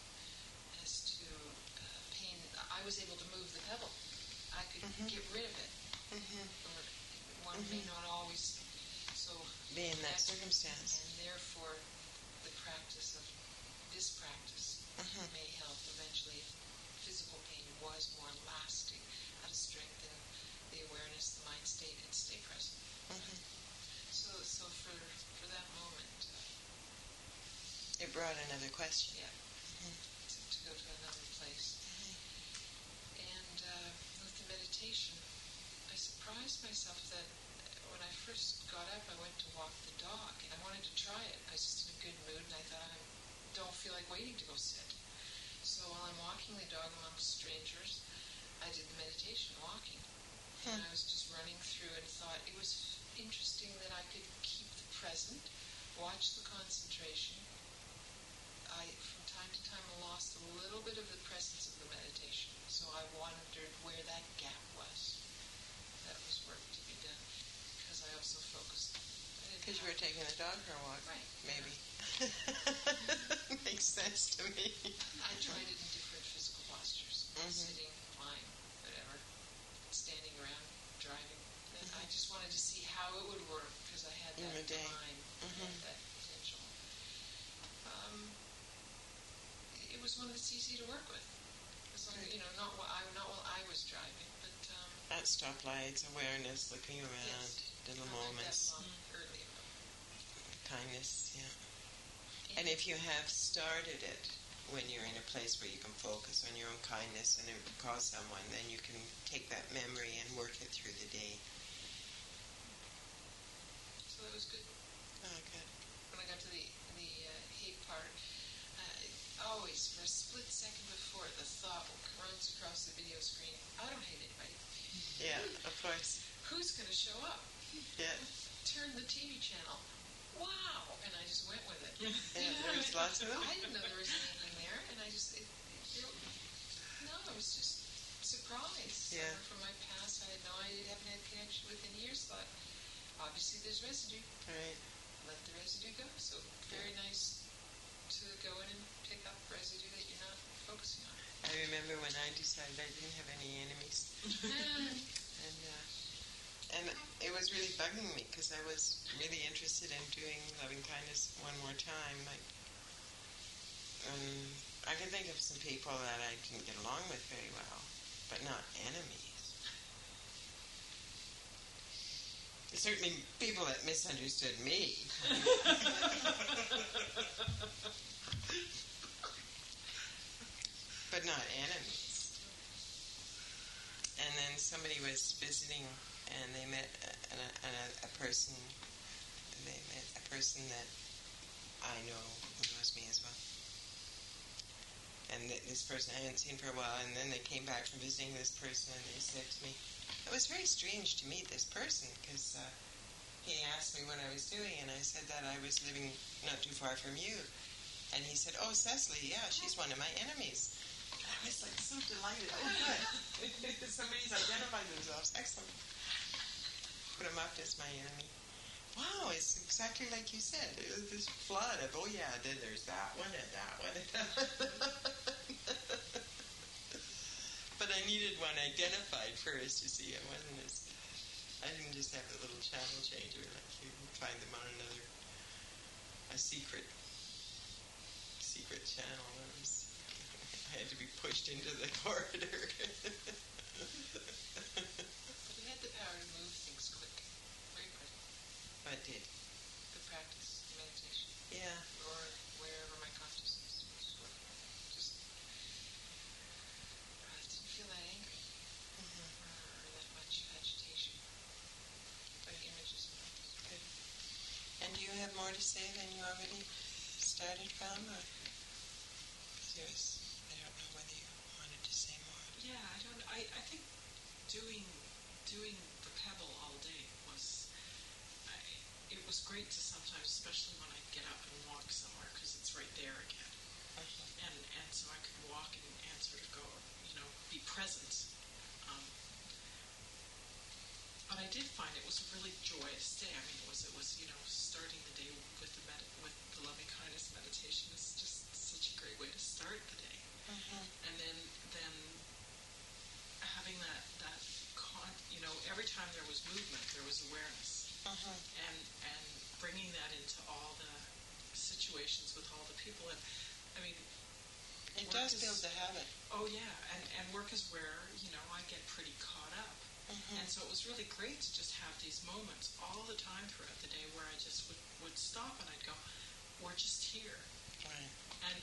as to pain. I was able to move the pebble. I could get rid of it. Or one may not always be in that circumstance. And therefore, the practice of this practice may help eventually if physical pain was more lasting, how to strengthen the awareness, the mind state, and stay present. So for that moment, it brought another question. Yeah, to go to another place. And with the meditation, I surprised myself that when I first got up, I went to walk the dog, and I wanted to try it. I was just in a good mood, and I thought, I don't feel like waiting to go sit. So while I'm walking the dog amongst strangers, I did the meditation walking. And I was just running through and thought it was interesting that I could keep the present, watch the concentration. I, from time to time, lost a little bit of the presence of the meditation. So I wondered where that gap was. That was work to be done. Because I also focused. Because you were taking the dog for a walk. Right. Maybe. Makes sense to me. I tried it in different physical postures. Sitting, lying, whatever. Standing around, driving. And I just wanted to see how it would work because I had that time, that potential. It was one that's easy to work with. As long as, not while I was driving, but at stoplights, awareness, looking around, little moments, earlier. Kindness, yeah. And if you have started it when you're in a place where you can focus on your own kindness and it would cause someone, then you can take that memory and work it through the day. So that was good. Oh, good. When I got to the hate part, always for a split second before, the thought runs across the video screen, I don't hate anybody. Yeah, of course. Who's going to show up? Yeah. Turn the TV channel. Wow! And I just went with it. Yeah, there was lots of them. I didn't know there was anything there, and I just, I was just surprised. Yeah. From my past, I had no idea, haven't had connection with in years, thought, obviously there's residue. Right. Let the residue go. So very nice to go in and pick up residue that you're not focusing on. I remember when I decided I didn't have any enemies. And it was really bugging me because I was really interested in doing loving kindness one more time. I can think of some people that I didn't get along with very well, but not enemies. Certainly people that misunderstood me. But not enemies. And then somebody was visiting, and they met a person. They met a person that I know who knows me as well. And this person I hadn't seen for a while, and then they came back from visiting this person, and they said to me, it was very strange to meet this person, because he asked me what I was doing, and I said that I was living not too far from you. And he said, oh, Cecily, yeah, she's one of my enemies. I was like so delighted. Oh, good. Somebody's identified themselves. Excellent. Put them up as my enemy. Wow, it's exactly like you said. It was this flood of, oh yeah, then there's that one and that one and that one. But I needed one identified first, you see. I didn't just have a little channel changer like you find them on a secret channel. I had to be pushed into the corridor. But he had the power to move things quick. Very quick. What did? The practice, meditation. Yeah. Or wherever my consciousness was working. Just, I didn't feel that angry. Or that much agitation. But images were good. And do you have more to say than you already started from? Or? I don't know whether you wanted to say more. Yeah, I think doing the pebble all day it was great to sometimes, especially when I'd get up and walk somewhere, because it's right there again. And so I could walk and sort of go, be present. But I did find it was a really joyous day. I mean, it was starting the day with the loving kindness meditation is just such a great way to start the day. And then having that every time there was movement, there was awareness. And bringing that into all the situations with all the people. And I mean, it does build the habit. Oh yeah, and work is where I get pretty caught up. And so it was really great to just have these moments all the time throughout the day where I just would stop and I'd go, we're just here. Right. And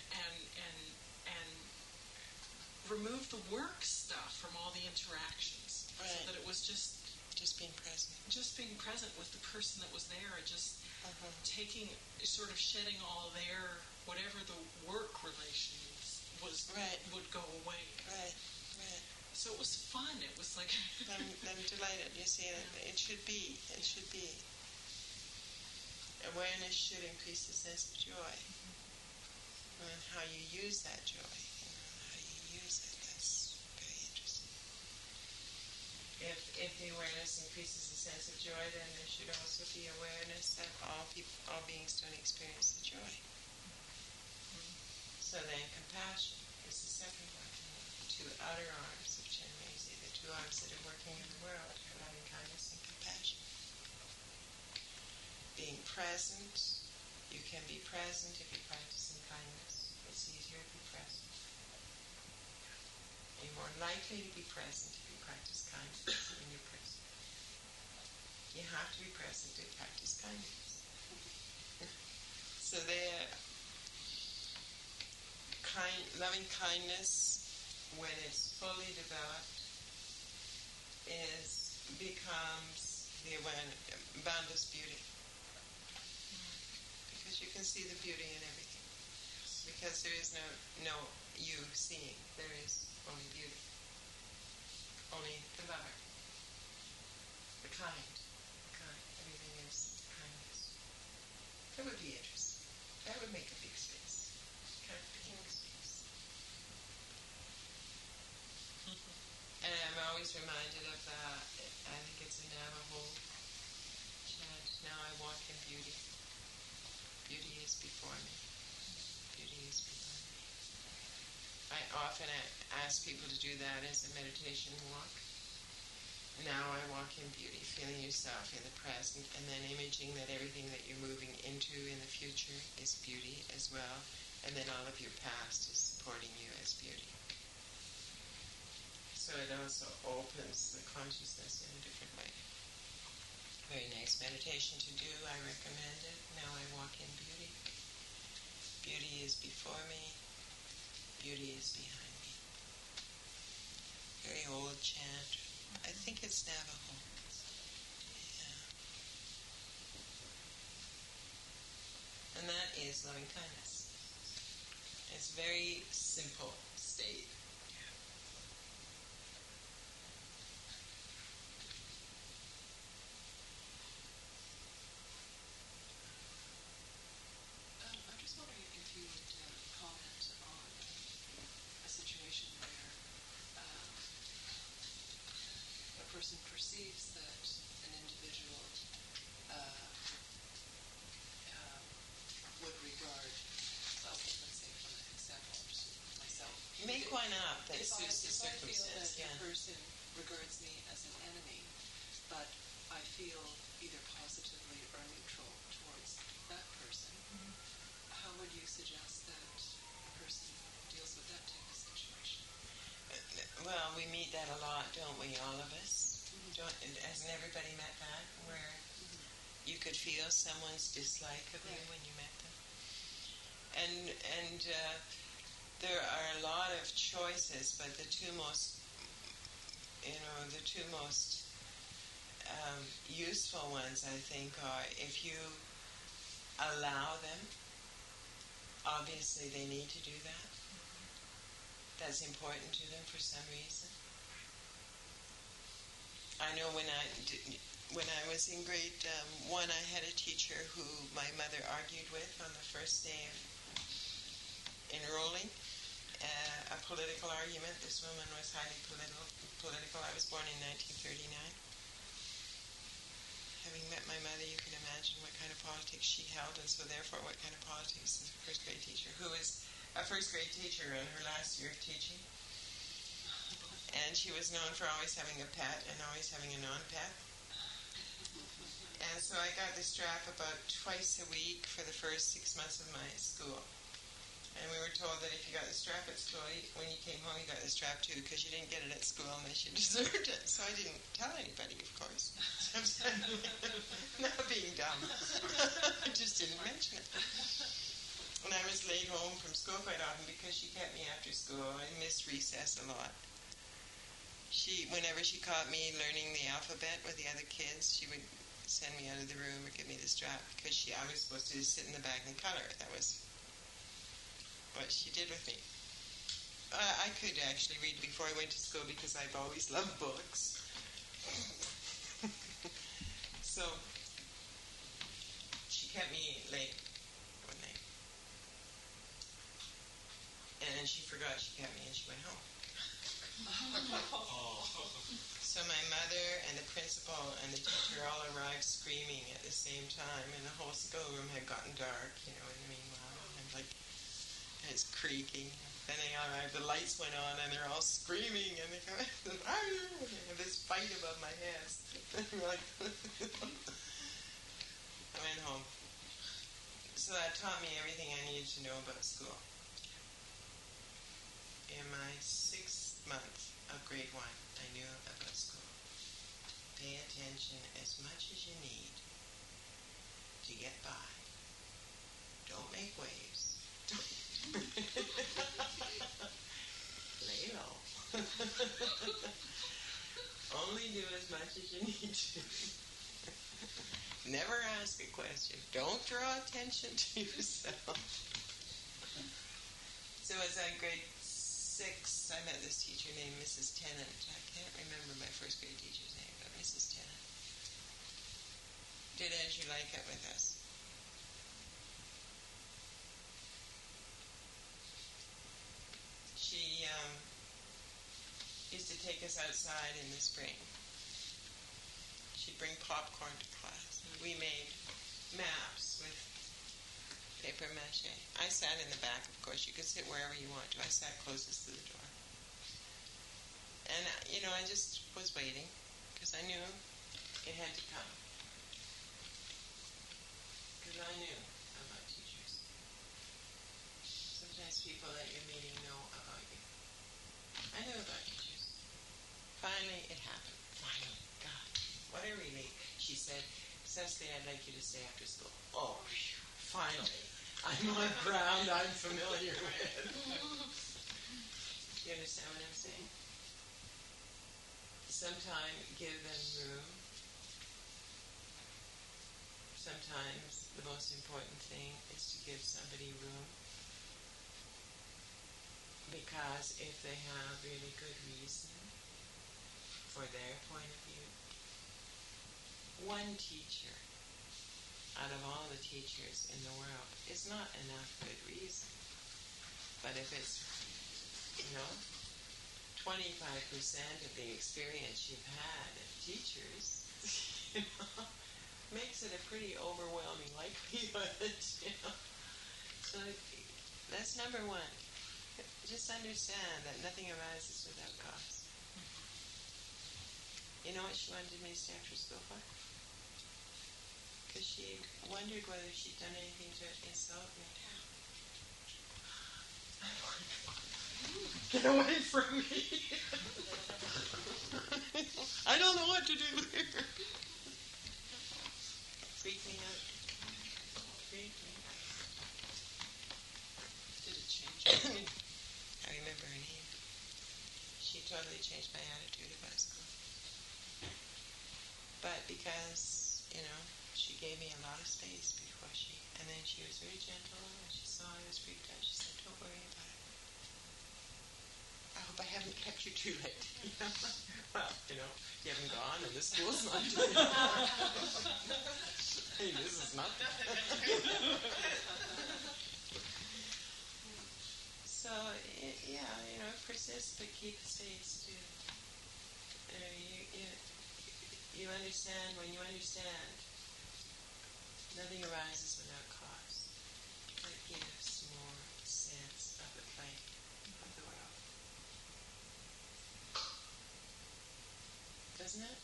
remove the work stuff from all the interactions. Right. So that it was just being present. Just being present with the person that was there, and just sort of shedding all their, whatever the work relations was, would go away. Right. So it was fun. It was like... I'm delighted. You see, it should be. Awareness should increase the sense of joy. And how you use that joy. How you use it. That's very interesting. If the awareness increases the sense of joy, then there should also be awareness that all beings don't experience the joy. So then compassion is the second one. The two outer arms of Chenmeizi, the two arms that are working in the world, are loving kindness and compassion. Being present, you can be present if you practice in kindness. It's easier to be present. You're more likely to be present if you practice kindness when you're present. You have to be present to practice kindness. So loving kindness, when it's fully developed, becomes the awareness, boundless beauty. Because you can see the beauty in everything. Because there is no you seeing. There is only beauty. Only the lover. The kind. Everything is kindness. That would be interesting. That would make a big space. Kind of big space. And I'm always reminded of I think it's a Navajo chant. Now I walk in beauty. Beauty is before me. Beauty is before me. I often ask people to do that as a meditation walk. Now I walk in beauty, feeling yourself in the present, and then imaging that everything that you're moving into in the future is beauty as well, and then all of your past is supporting you as beauty. So it also opens the consciousness in a different way. Very nice meditation to do. I recommend it. Now I walk in beauty. Beauty is before me. Beauty is behind me. Very old chant. I think it's Navajo. Yeah. And that is loving kindness. It's a very simple state. I'm just wondering if you would comment on a situation where a person perceives that an individual would regard, well, let's say for an example, just myself. Make one up that If suits the I feel circumstance. that Yeah. a person regards me as an enemy, but I feel either positively or neutral towards that person, how would you suggest that a person deals with that type of situation? Well, we meet that a lot, don't we? All of us. Hasn't everybody met that? Where you could feel someone's dislike of you when you met them. And there are a lot of choices, but the two most useful ones, I think, are if you allow them. Obviously, they need to do that. That's important to them for some reason. I know when I was in grade 1, I had a teacher who my mother argued with on the first day of enrolling. A political argument. This woman was highly political. I was born in 1939. Having met my mother, you can imagine what kind of politics she held, and so therefore what kind of politics is a first grade teacher, who was a first grade teacher in her last year of teaching. And she was known for always having a pet and always having a non-pet. And so I got the strap about twice a week for the first 6 months of my school. And we were told that if you got the strap at school, when you came home you got the strap too, because you didn't get it at school unless you deserved it. So I didn't tell anybody, of course. Not being dumb. I just didn't mention it. And I was late home from school quite often because she kept me after school. I missed recess a lot. Whenever she caught me learning the alphabet with the other kids, she would send me out of the room or give me the strap, because I was supposed to just sit in the back and color. That was what she did with me. I could actually read before I went to school because I've always loved books. So she kept me late one night. And then she forgot she kept me and she went home. So my mother and the principal and the teacher all arrived screaming at the same time, and the whole schoolroom had gotten dark, in the meanwhile. And it's creaking. Then they all arrived, the lights went on, and they're all screaming, and they go, and this fight above my head. I went home. So that taught me everything I needed to know about school. In my 6th month of grade 1, I knew about school. Pay attention as much as you need to get by. Don't make waves. Lay low. Only do as much as you need to. Never ask a question. Don't draw attention to yourself. So as I grade 6, I met this teacher named Mrs. Tennant. I can't remember my first grade teacher's name, but Mrs. Tennant did As You Like It with us. She used to take us outside in the spring. She'd bring popcorn to class. We made maps with paper mache. I sat in the back, of course. You could sit wherever you want to. I sat closest to the door. And, I just was waiting, because I knew it had to come. Because I knew about teachers. Sometimes people that you're meeting know I know about teachers. Finally, it happened. Finally. God, what a relief. She said, Cecily, I'd like you to stay after school. Oh, phew, finally. I'm on ground I'm familiar with. You understand what I'm saying? Sometimes give them room. Sometimes the most important thing is to give somebody room. Because if they have really good reason for their point of view, one teacher out of all the teachers in the world is not enough good reason. But if it's, 25% of the experience you've had of teachers, makes it a pretty overwhelming likelihood, So that's number one. Just understand that nothing arises without cause. You know what she wanted me to stay after school for? Because she wondered whether she'd done anything to insult me. Get away from me! I don't know what to do here. Freak me out. Freak me out. Did it change? I remember her name. She totally changed my attitude about school. But because, she gave me a lot of space before and then she was very gentle, and she saw I was freaked out. She said, don't worry about it. I hope I haven't kept you too late. Well, you haven't gone and the school's not doing it. Hey, this is nothing. So, persist, but keep the space too. You understand, when you understand, nothing arises without cause. That gives more sense of the plane of the world. Doesn't it?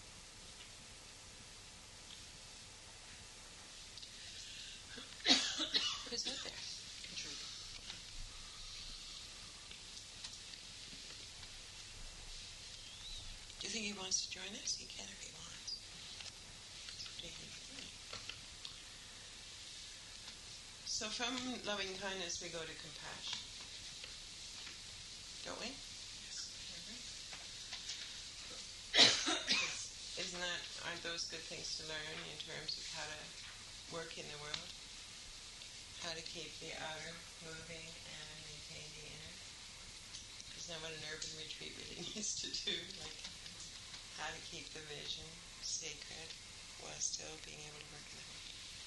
Who's out there? Do you think he wants to join us? He can if he wants. What do you think? So from loving kindness we go to compassion. Don't we? Yes. Aren't those good things to learn in terms of how to work in the world? How to keep the outer moving and maintain the inner? Isn't that what an urban retreat really needs to do? Like how to keep the vision sacred while still being able to work in the world.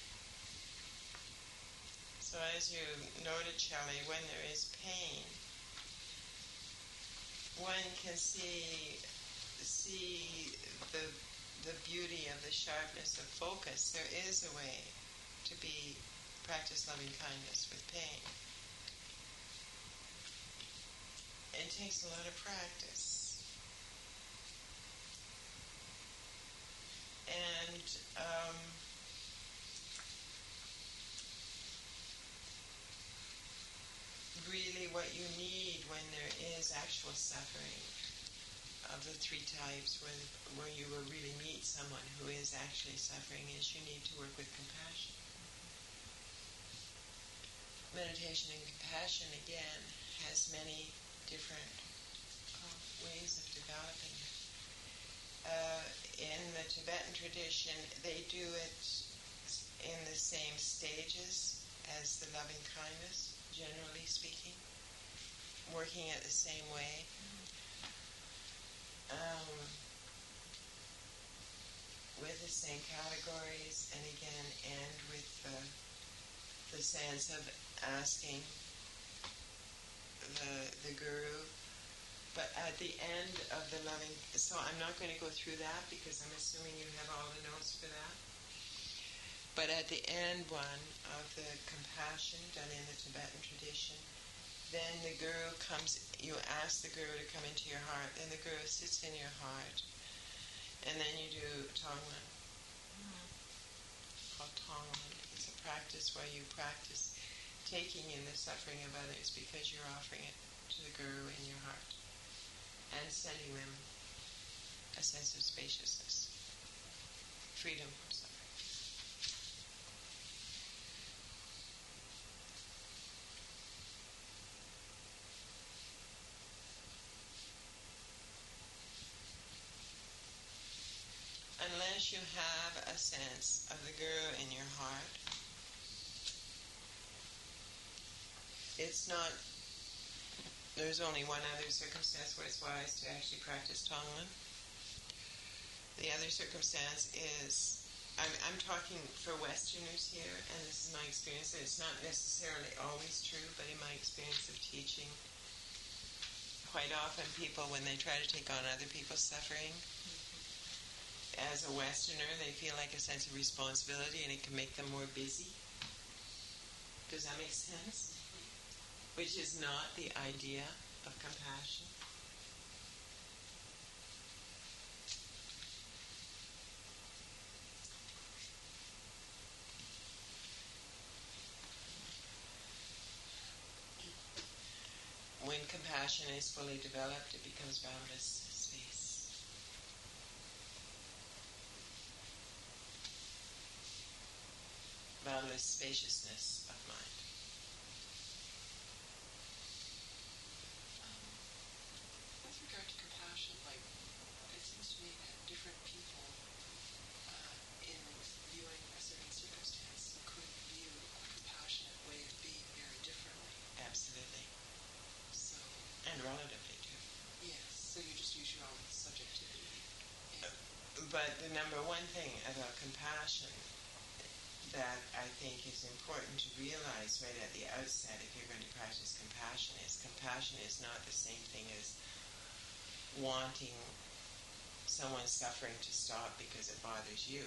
So as you noted, Shelley, when there is pain, one can see the beauty of the sharpness of focus. There is a way to practice loving kindness with pain. It takes a lot of practice. And really what you need when there is actual suffering of the three types where you will really meet someone who is actually suffering is you need to work with compassion. Meditation and compassion, again, has many different ways of developing it. In the Tibetan tradition, they do it in the same stages as the loving kindness, generally speaking, working it the same way. With the same categories, and again, and with the sense of asking the guru. But at the end of the loving, so I'm not going to go through that because I'm assuming you have all the notes for that. But at the end one of the compassion done in the Tibetan tradition, then the guru comes, you ask the guru to come into your heart, then the guru sits in your heart, and then you do Tonglen. Called Tonglen. It's a practice where you practice taking in the suffering of others because you're offering it to the guru in your heart. and sending them a sense of spaciousness, freedom from suffering. Unless you have a sense of the Guru in your heart, it's not, there's only one other circumstance where it's wise to actually practice Tonglen. The other circumstance is, I'm talking for Westerners here, and this is my experience, and it's not necessarily always true, but in my experience of teaching, quite often people, when they try to take on other people's suffering, as a Westerner, they feel like a sense of responsibility, and it can make them more busy. Does that make sense? Which is not the idea of compassion. When compassion is fully developed, it becomes boundless space. Boundless spaciousness of mind. With regard to compassion, like, it seems to me that different people in viewing a certain circumstance could view a compassionate way of being very differently. Absolutely. So, And relatively too. yes, so you just use your own subjectivity. But the number one thing about compassion that I think is important to realize right at the outset if you're going to practice compassion is not the same thing as wanting someone's suffering to stop because it bothers you.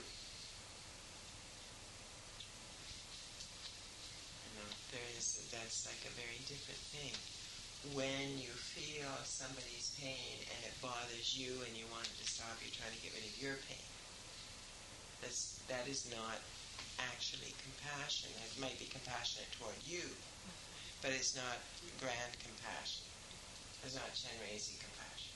That's like a very different thing. When you feel somebody's pain and it bothers you and you want it to stop, you're trying to get rid of your pain. That is not actually compassion. It might be compassionate toward you, but it's not grand compassion. It's not Chenrezig compassion.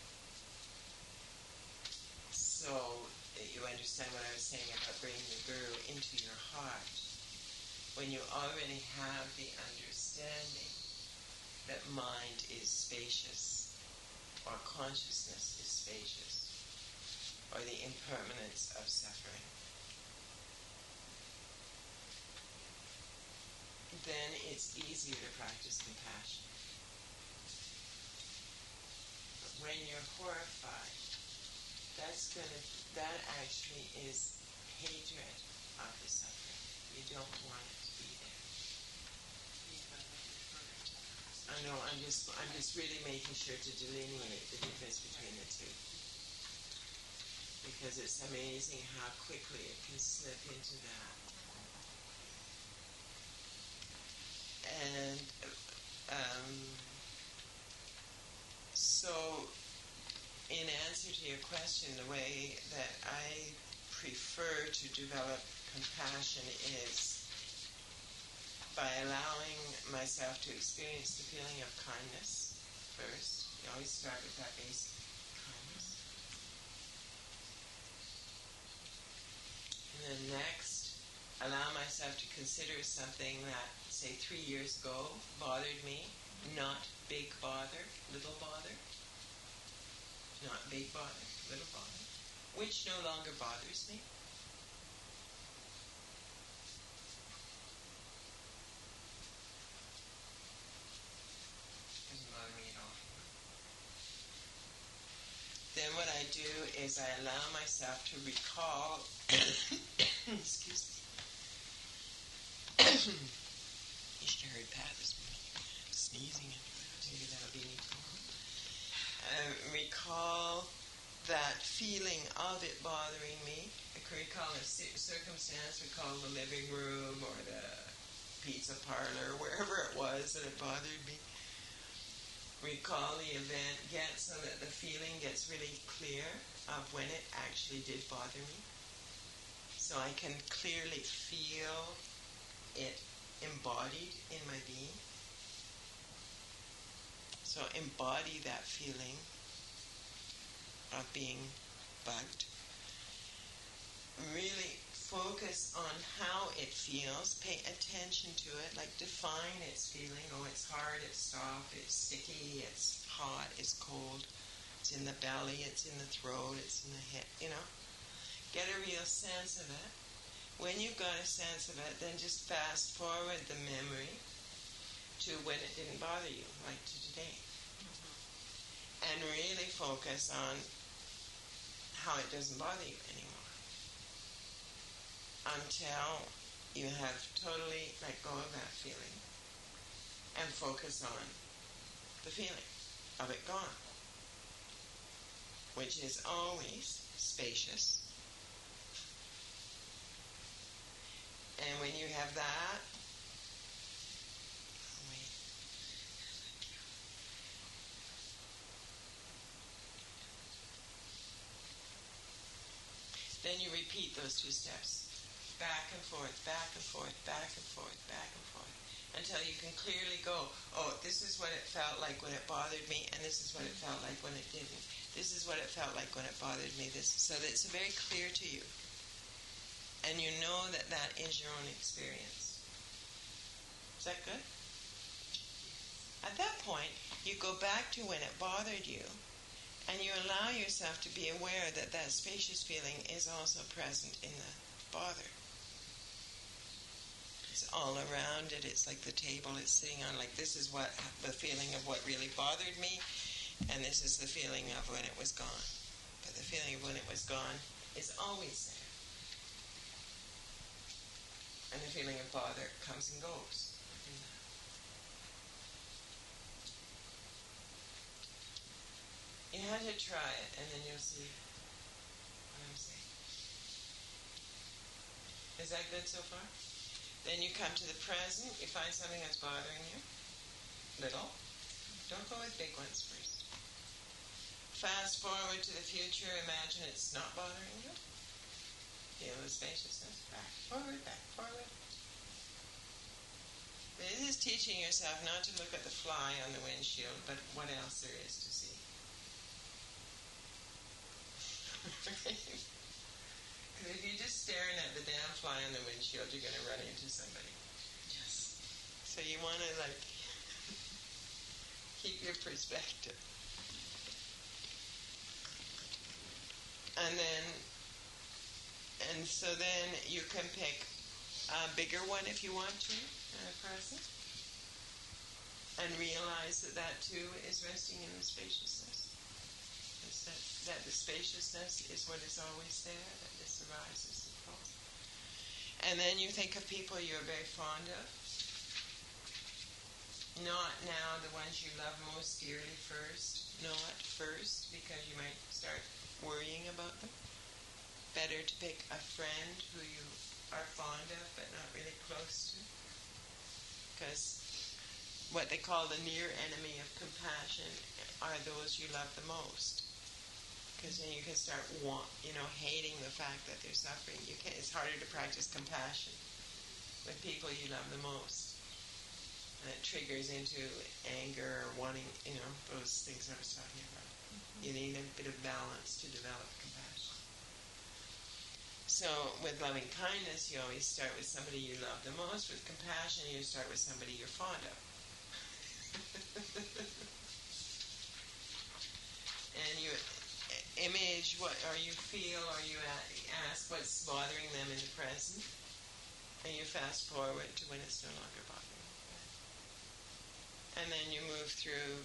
So you understand what I was saying about bringing the Guru into your heart. When you already have the understanding that mind is spacious, or consciousness is spacious, or the impermanence of suffering, then it's easier to practice compassion. But when you're horrified, that actually is hatred of the suffering. You don't want it to be there. I know, I'm just really making sure to delineate the difference between the two. Because it's amazing how quickly it can slip into that. And so, in answer to your question, the way that I prefer to develop compassion is by allowing myself to experience the feeling of kindness first. You always start with that basic kindness. And then next, allow myself to consider something that, say, 3 years ago bothered me. Not big bother, little bother. Not big bother, little bother. Which no longer bothers me. Doesn't bother me at all. Then what I do is I allow myself to recall excuse me. You should have heard Pat this morning sneezing and maybe that'll be neat. Recall that feeling of it bothering me. I could recall a circumstance, recall the living room or the pizza parlor, wherever it was that it bothered me. Recall the event, so that the feeling gets really clear of when it actually did bother me. So I can clearly feel it embodied in my being. So embody that feeling of being bugged. Really focus on how it feels. Pay attention to it. Like define its feeling. Oh, it's hard, it's soft, it's sticky, it's hot, it's cold. It's in the belly, it's in the throat, it's in the head, Get a real sense of it. When you've got a sense of it, then just fast forward the memory to when it didn't bother you, like to today. And really focus on how it doesn't bother you anymore. Until you have totally let go of that feeling and focus on the feeling of it gone, which is always spacious. And when you have that, then you repeat those 2 steps. Back and forth, back and forth, back and forth, back and forth. Until you can clearly go, oh, this is what it felt like when it bothered me, and this is what it felt like when it didn't. This is what it felt like when it bothered me. So that it's very clear to you. And you know that that is your own experience. Is that good? At that point, you go back to when it bothered you, and you allow yourself to be aware that that spacious feeling is also present in the bother. It's all around it. It's like the table it's sitting on. Like this is what the feeling of what really bothered me, and this is the feeling of when it was gone. But the feeling of when it was gone is always there. And the feeling of bother comes and goes. You have to try it, and then you'll see what I'm saying. Is that good so far? Then you come to the present. You find something that's bothering you. Little. Don't go with big ones first. Fast forward to the future. Imagine it's not bothering you. Feel the spaciousness. Back, forward, back, forward. This is teaching yourself not to look at the fly on the windshield, but what else there is to see. Because if you're just staring at the damn fly on the windshield, you're going to run into somebody. Yes. So you want to keep your perspective. And so then you can pick a bigger one if you want to, present, and realize that too is resting in the spaciousness. That the spaciousness is what is always there, that this arises and falls. And then you think of people you're very fond of. Not now the ones you love most dearly first. Not first, because you might start worrying about them. Better to pick a friend who you are fond of but not really close to. Because what they call the near enemy of compassion are those you love the most. Because then you can start hating the fact that they're suffering. It's harder to practice compassion with people you love the most. And it triggers into anger or wanting, those things I was talking about. Mm-hmm. You need a bit of balance to develop compassion. So with loving kindness, you always start with somebody you love the most. With compassion, you start with somebody you're fond of. And you image or you feel, or you ask what's bothering them in the present, and you fast forward to when it's no longer bothering them. And then you move through,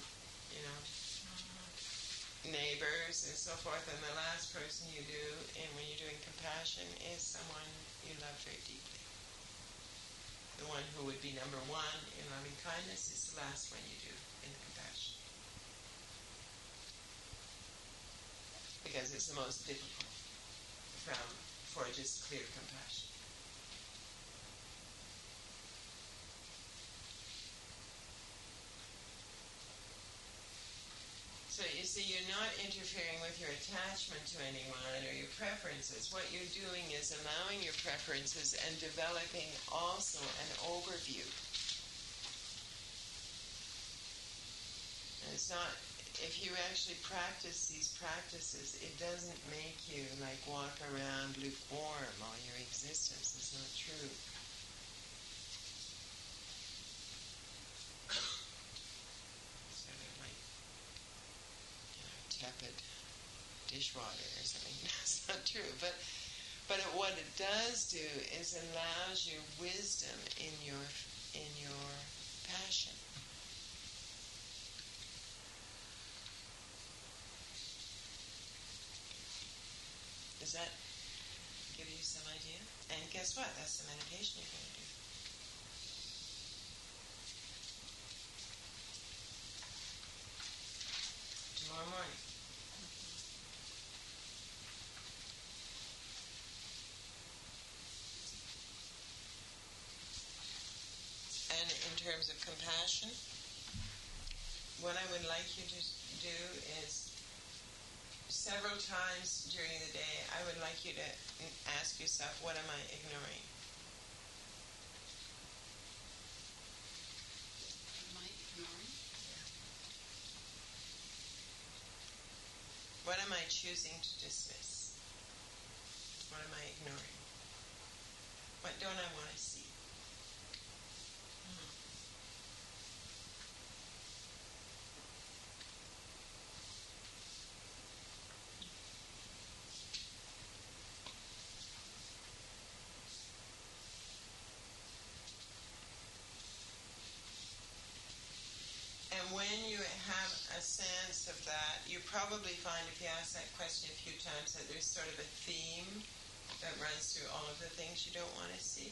neighbors and so forth, and the last person you do, and when you're doing compassion, is someone you love very deeply. The one who would be number one in loving kindness is the last one you do in compassion. Because it's the most difficult for just clear compassion. So you see, you're not interfering with your attachment to anyone or your preferences. What you're doing is allowing your preferences and developing also an overview. And if you actually practice these practices, it doesn't make you like walk around lukewarm all your existence. It's not true. Sort of like, tepid dishwater or something. That's not true. But what it does do is allows you wisdom in your passion. Does that give you some idea? And guess what? That's the meditation you're going to do. Tomorrow morning. And in terms of compassion, what I would like you to do is several times during the day, I would like you to ask yourself, what am I ignoring? Am I ignoring? What am I choosing to dismiss? What am I ignoring? What don't I want to see? And when you have a sense of that, you probably find, if you ask that question a few times, that there's sort of a theme that runs through all of the things you don't want to see.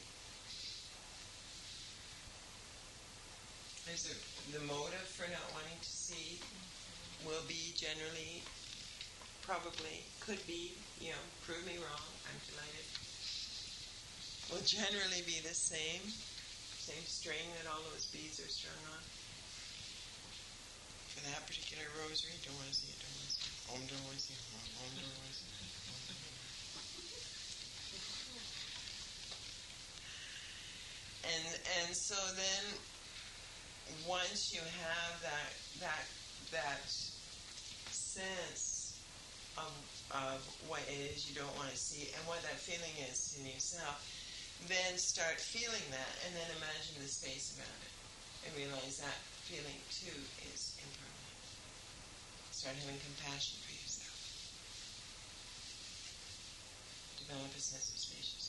There's the motive for not wanting to see will be generally, probably, could be, prove me wrong, I'm delighted, will generally be the same string that all those beads are strung on. For that particular rosary, don't want to see it, don't want to see it. Om, don't want to see it. Om, don't want to see it. And so then, once you have that sense of what it is you don't want to see and what that feeling is in yourself, then start feeling that, and then imagine the space around it, and realize that feeling too is impermanent. Start having compassion for yourself. Develop a sense of spaciousness.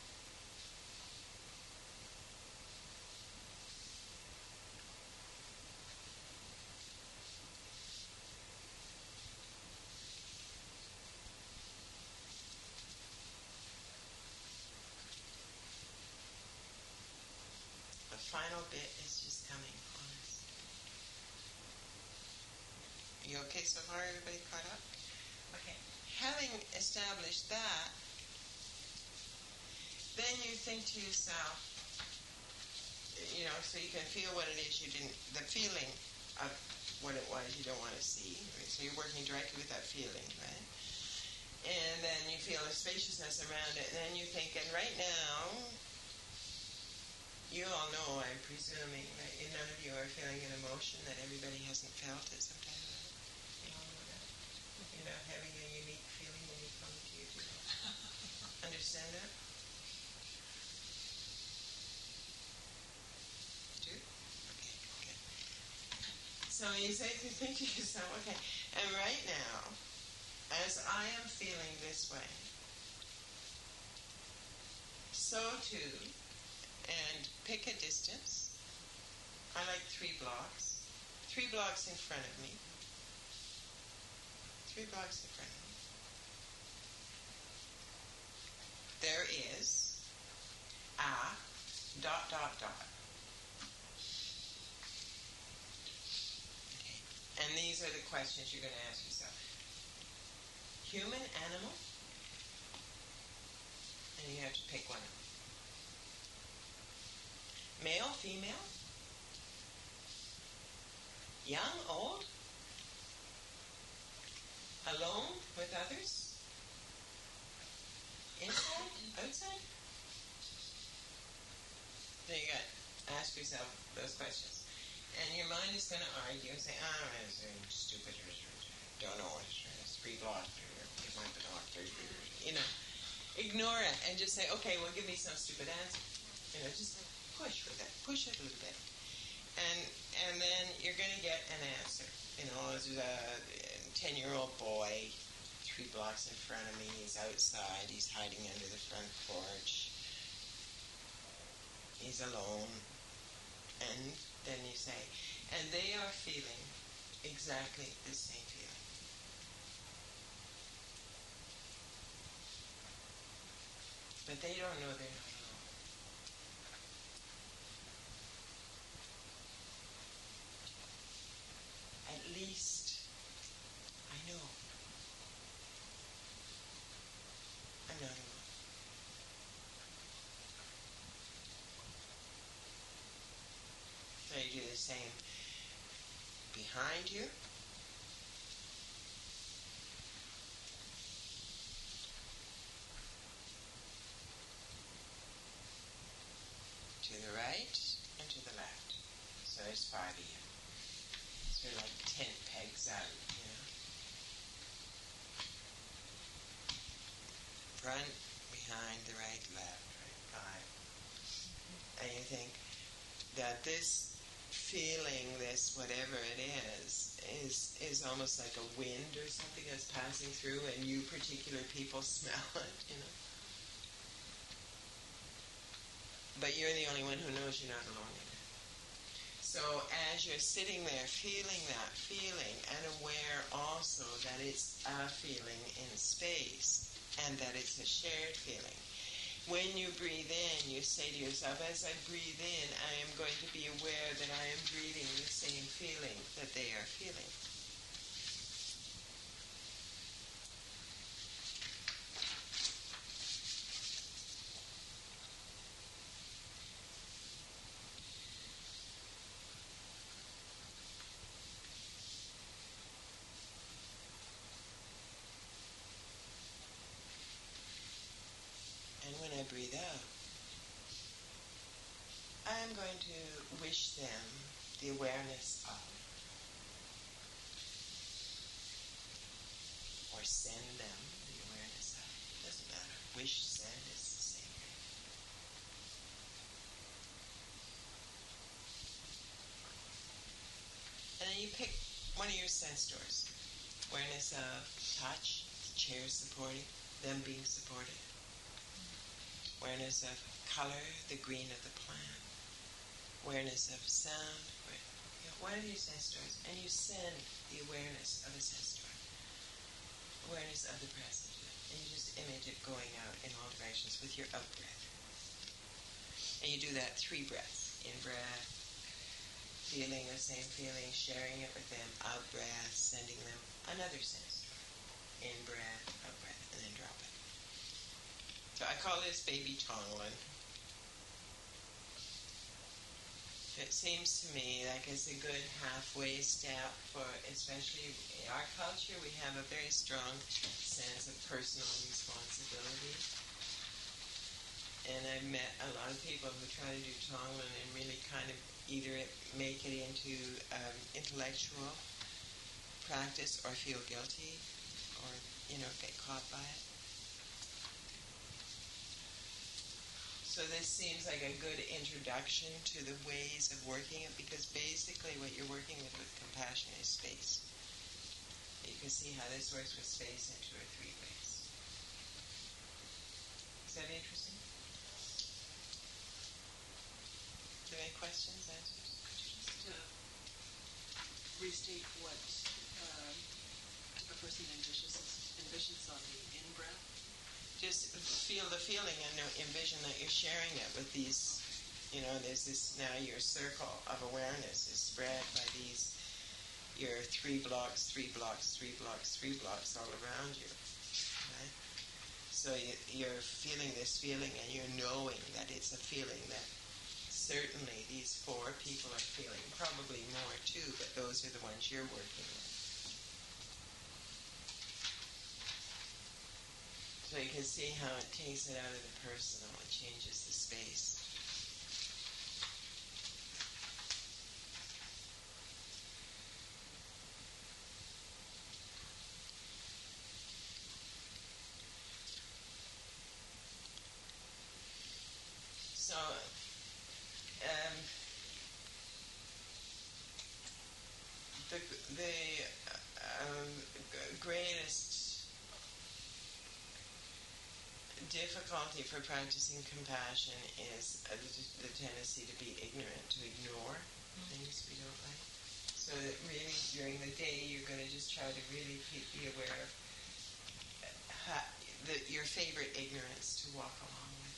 The final bit is just coming on us. You okay so far? Everybody caught up? Okay. Having established that, then you think to yourself, so you can feel what it is you didn't, the feeling of what it was you don't want to see. Right? So you're working directly with that feeling, right? And then you feel a spaciousness around it, and then you think, and right now, you all know, I'm presuming, that none of you are feeling an emotion that everybody hasn't felt at some time. You all know that? You're not having a unique feeling when you come to your today. Understand that? Do? Okay, good. So you think to yourself, okay, and right now, as I am feeling this way, so too, and pick a distance. I like 3 blocks. 3 blocks in front of me. 3 blocks in front of me. There is a ... Okay. And these are the questions you're going to ask yourself. Human, animal? And you have to pick one of them. Male, female? Young, old? Alone, with others? Inside, outside? There you go. Ask yourself those questions. And your mind is going to argue and say, it's stupid, don't know what it is, 3 blocks, give my binoculars, ignore it and just say, okay, well, give me some stupid answer. Just push with it, push it a little bit. And then you're going to get an answer. There's a 10-year-old boy 3 blocks in front of me. He's outside. He's hiding under the front porch. He's alone. And then you say, and they are feeling exactly the same feeling. But they don't know they're not alone. At least I know I'm not alone. So you do the same behind you. To the right and to the left. So there's 5 of you. Sort of like tent pegs out, Front, behind, the right, left, right, 5. And you think that this feeling, this whatever it is almost like a wind or something that's passing through, and you particular people smell it, But you're the only one who knows you're not alone in it. So as you're sitting there feeling that feeling and aware also that it's a feeling in space and that it's a shared feeling, when you breathe in, you say to yourself, as I breathe in, I am going to be aware that I am breathing the same feeling that they are feeling. And when I breathe out, I am going to wish them the awareness of, or send them the awareness of. Doesn't matter. Wish, send is the same thing. And then you pick one of your sense doors. Awareness of touch, the chair supporting, them being supported. Awareness of color, the green of the plant. Awareness of sound. One of your sense doors, and you send the awareness of a sense door. Awareness of the present. And you just image it going out in all directions with your out breath. And you do that 3 breaths. In breath, feeling the same feeling, sharing it with them. Out breath, sending them another sense door. In breath, out breath, and then drop it. So I call this baby Tonglen. It seems to me like it's a good halfway step for, especially in our culture, we have a very strong sense of personal responsibility. And I've met a lot of people who try to do Tonglen and really kind of either make it into intellectual practice or feel guilty or, get caught by it. So this seems like a good introduction to the ways of working it, because basically what you're working with compassion is space. You can see how this works with space in 2 or 3 ways. Is that interesting? Do you have any questions, answers? Just restate what a person envisions on the in-breath. Just feel the feeling and envision that you're sharing it with these, there's this, now your circle of awareness is spread by these, your 3 blocks, 3 blocks, 3 blocks, 3 blocks all around you, right? So you're feeling this feeling and you're knowing that it's a feeling that certainly these 4 people are feeling, probably more too, but those are the ones you're working with. So you can see how it takes it out of the personal, it changes the space. the greatest difficulty for practicing compassion is the tendency to be ignorant, to ignore things we don't like. So that really during the day you're going to just try to really be aware of your favorite ignorance to walk along with.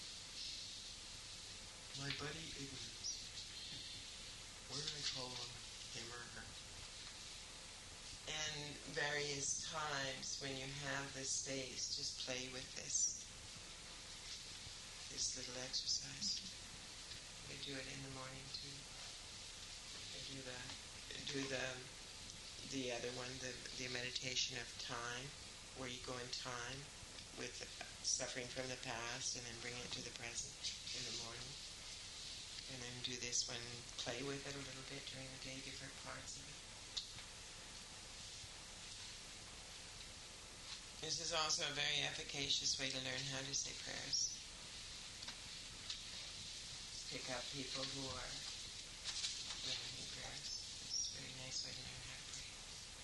My buddy ignorance. What do I call him or her? And various times when you have this space, just play with this little exercise. We do it in the morning too. We do the other one, the meditation of time, where you go in time with suffering from the past and then bring it to the present in the morning. And then do this one, play with it a little bit during the day, different parts of it. This is also a very efficacious way to learn how to say prayers. Pick up people who are learning prayers. It's a very nice way to learn how to pray.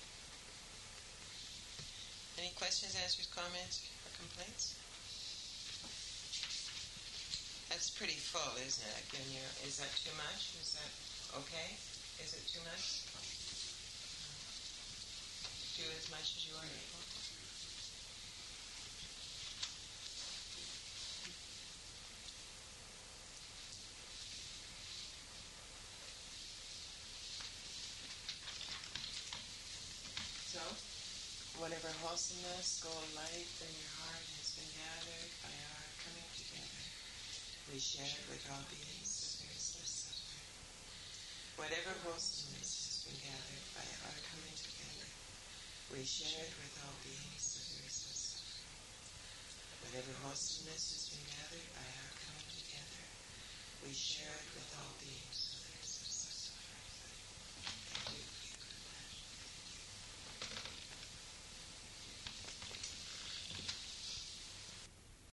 Any questions, answers, comments, or complaints? That's pretty full, isn't it? Again, is that too much? Is that okay? Is it too much? Do as much as you are able. So, whatever wholesomeness, goal, light in your heart has been gathered by our coming together. We share it with all beings, so there is less suffering. Whatever wholesomeness has been gathered by our coming together, we share it with all beings, so there is less suffering. Whatever wholesomeness has been gathered by our coming together, we share